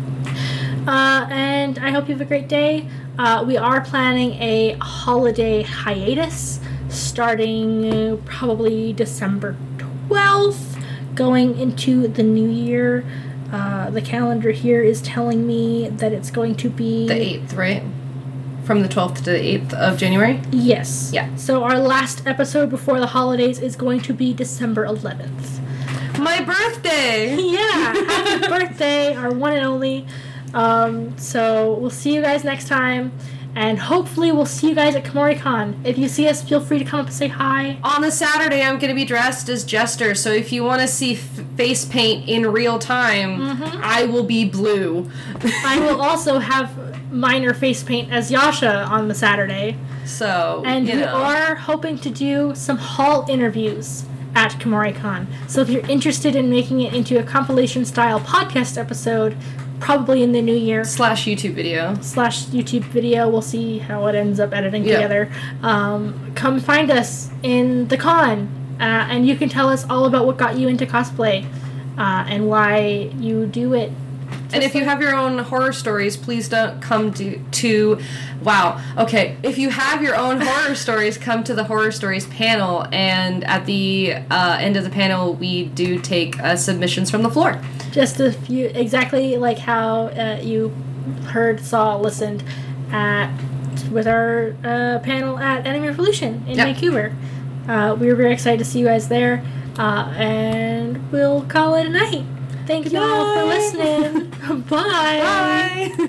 Uh, and I hope you have a great day. Uh, we are planning a holiday hiatus starting uh, probably December twelfth, going into the new year. Uh, the calendar here is telling me that it's going to be... The eighth, right? From the twelfth to the eighth of January? Yes. Yeah. So our last episode before the holidays is going to be December eleventh. My birthday! Yeah, happy birthday, our one and only. Um, so we'll see you guys next time, and hopefully we'll see you guys at KimoriCon. If you see us, feel free to come up and say hi. On the Saturday, I'm going to be dressed as Jester, so if you want to see f- face paint in real time, mm-hmm. I will be blue. I will also have minor face paint as Yasha on the Saturday. So, and you we know. are hoping to do some hall interviews at KimoriCon. So if you're interested in making it into a compilation-style podcast episode, probably in the new year. Slash YouTube video. Slash YouTube video. We'll see how it ends up editing yeah. together. Um, come find us in the con, uh, and you can tell us all about what got you into cosplay, uh, and why you do it And if you have your own horror stories, please don't come to, to, wow, okay. If you have your own horror stories, come to the Horror Stories panel. And at the uh, end of the panel, we do take uh, submissions from the floor. Just a few, exactly like how uh, you heard, saw, listened at with our uh, panel at Anime Revolution in yep. Vancouver. Uh, we were very excited to see you guys there. Uh, and we'll call it a night. Thank you all for listening. Bye. Bye.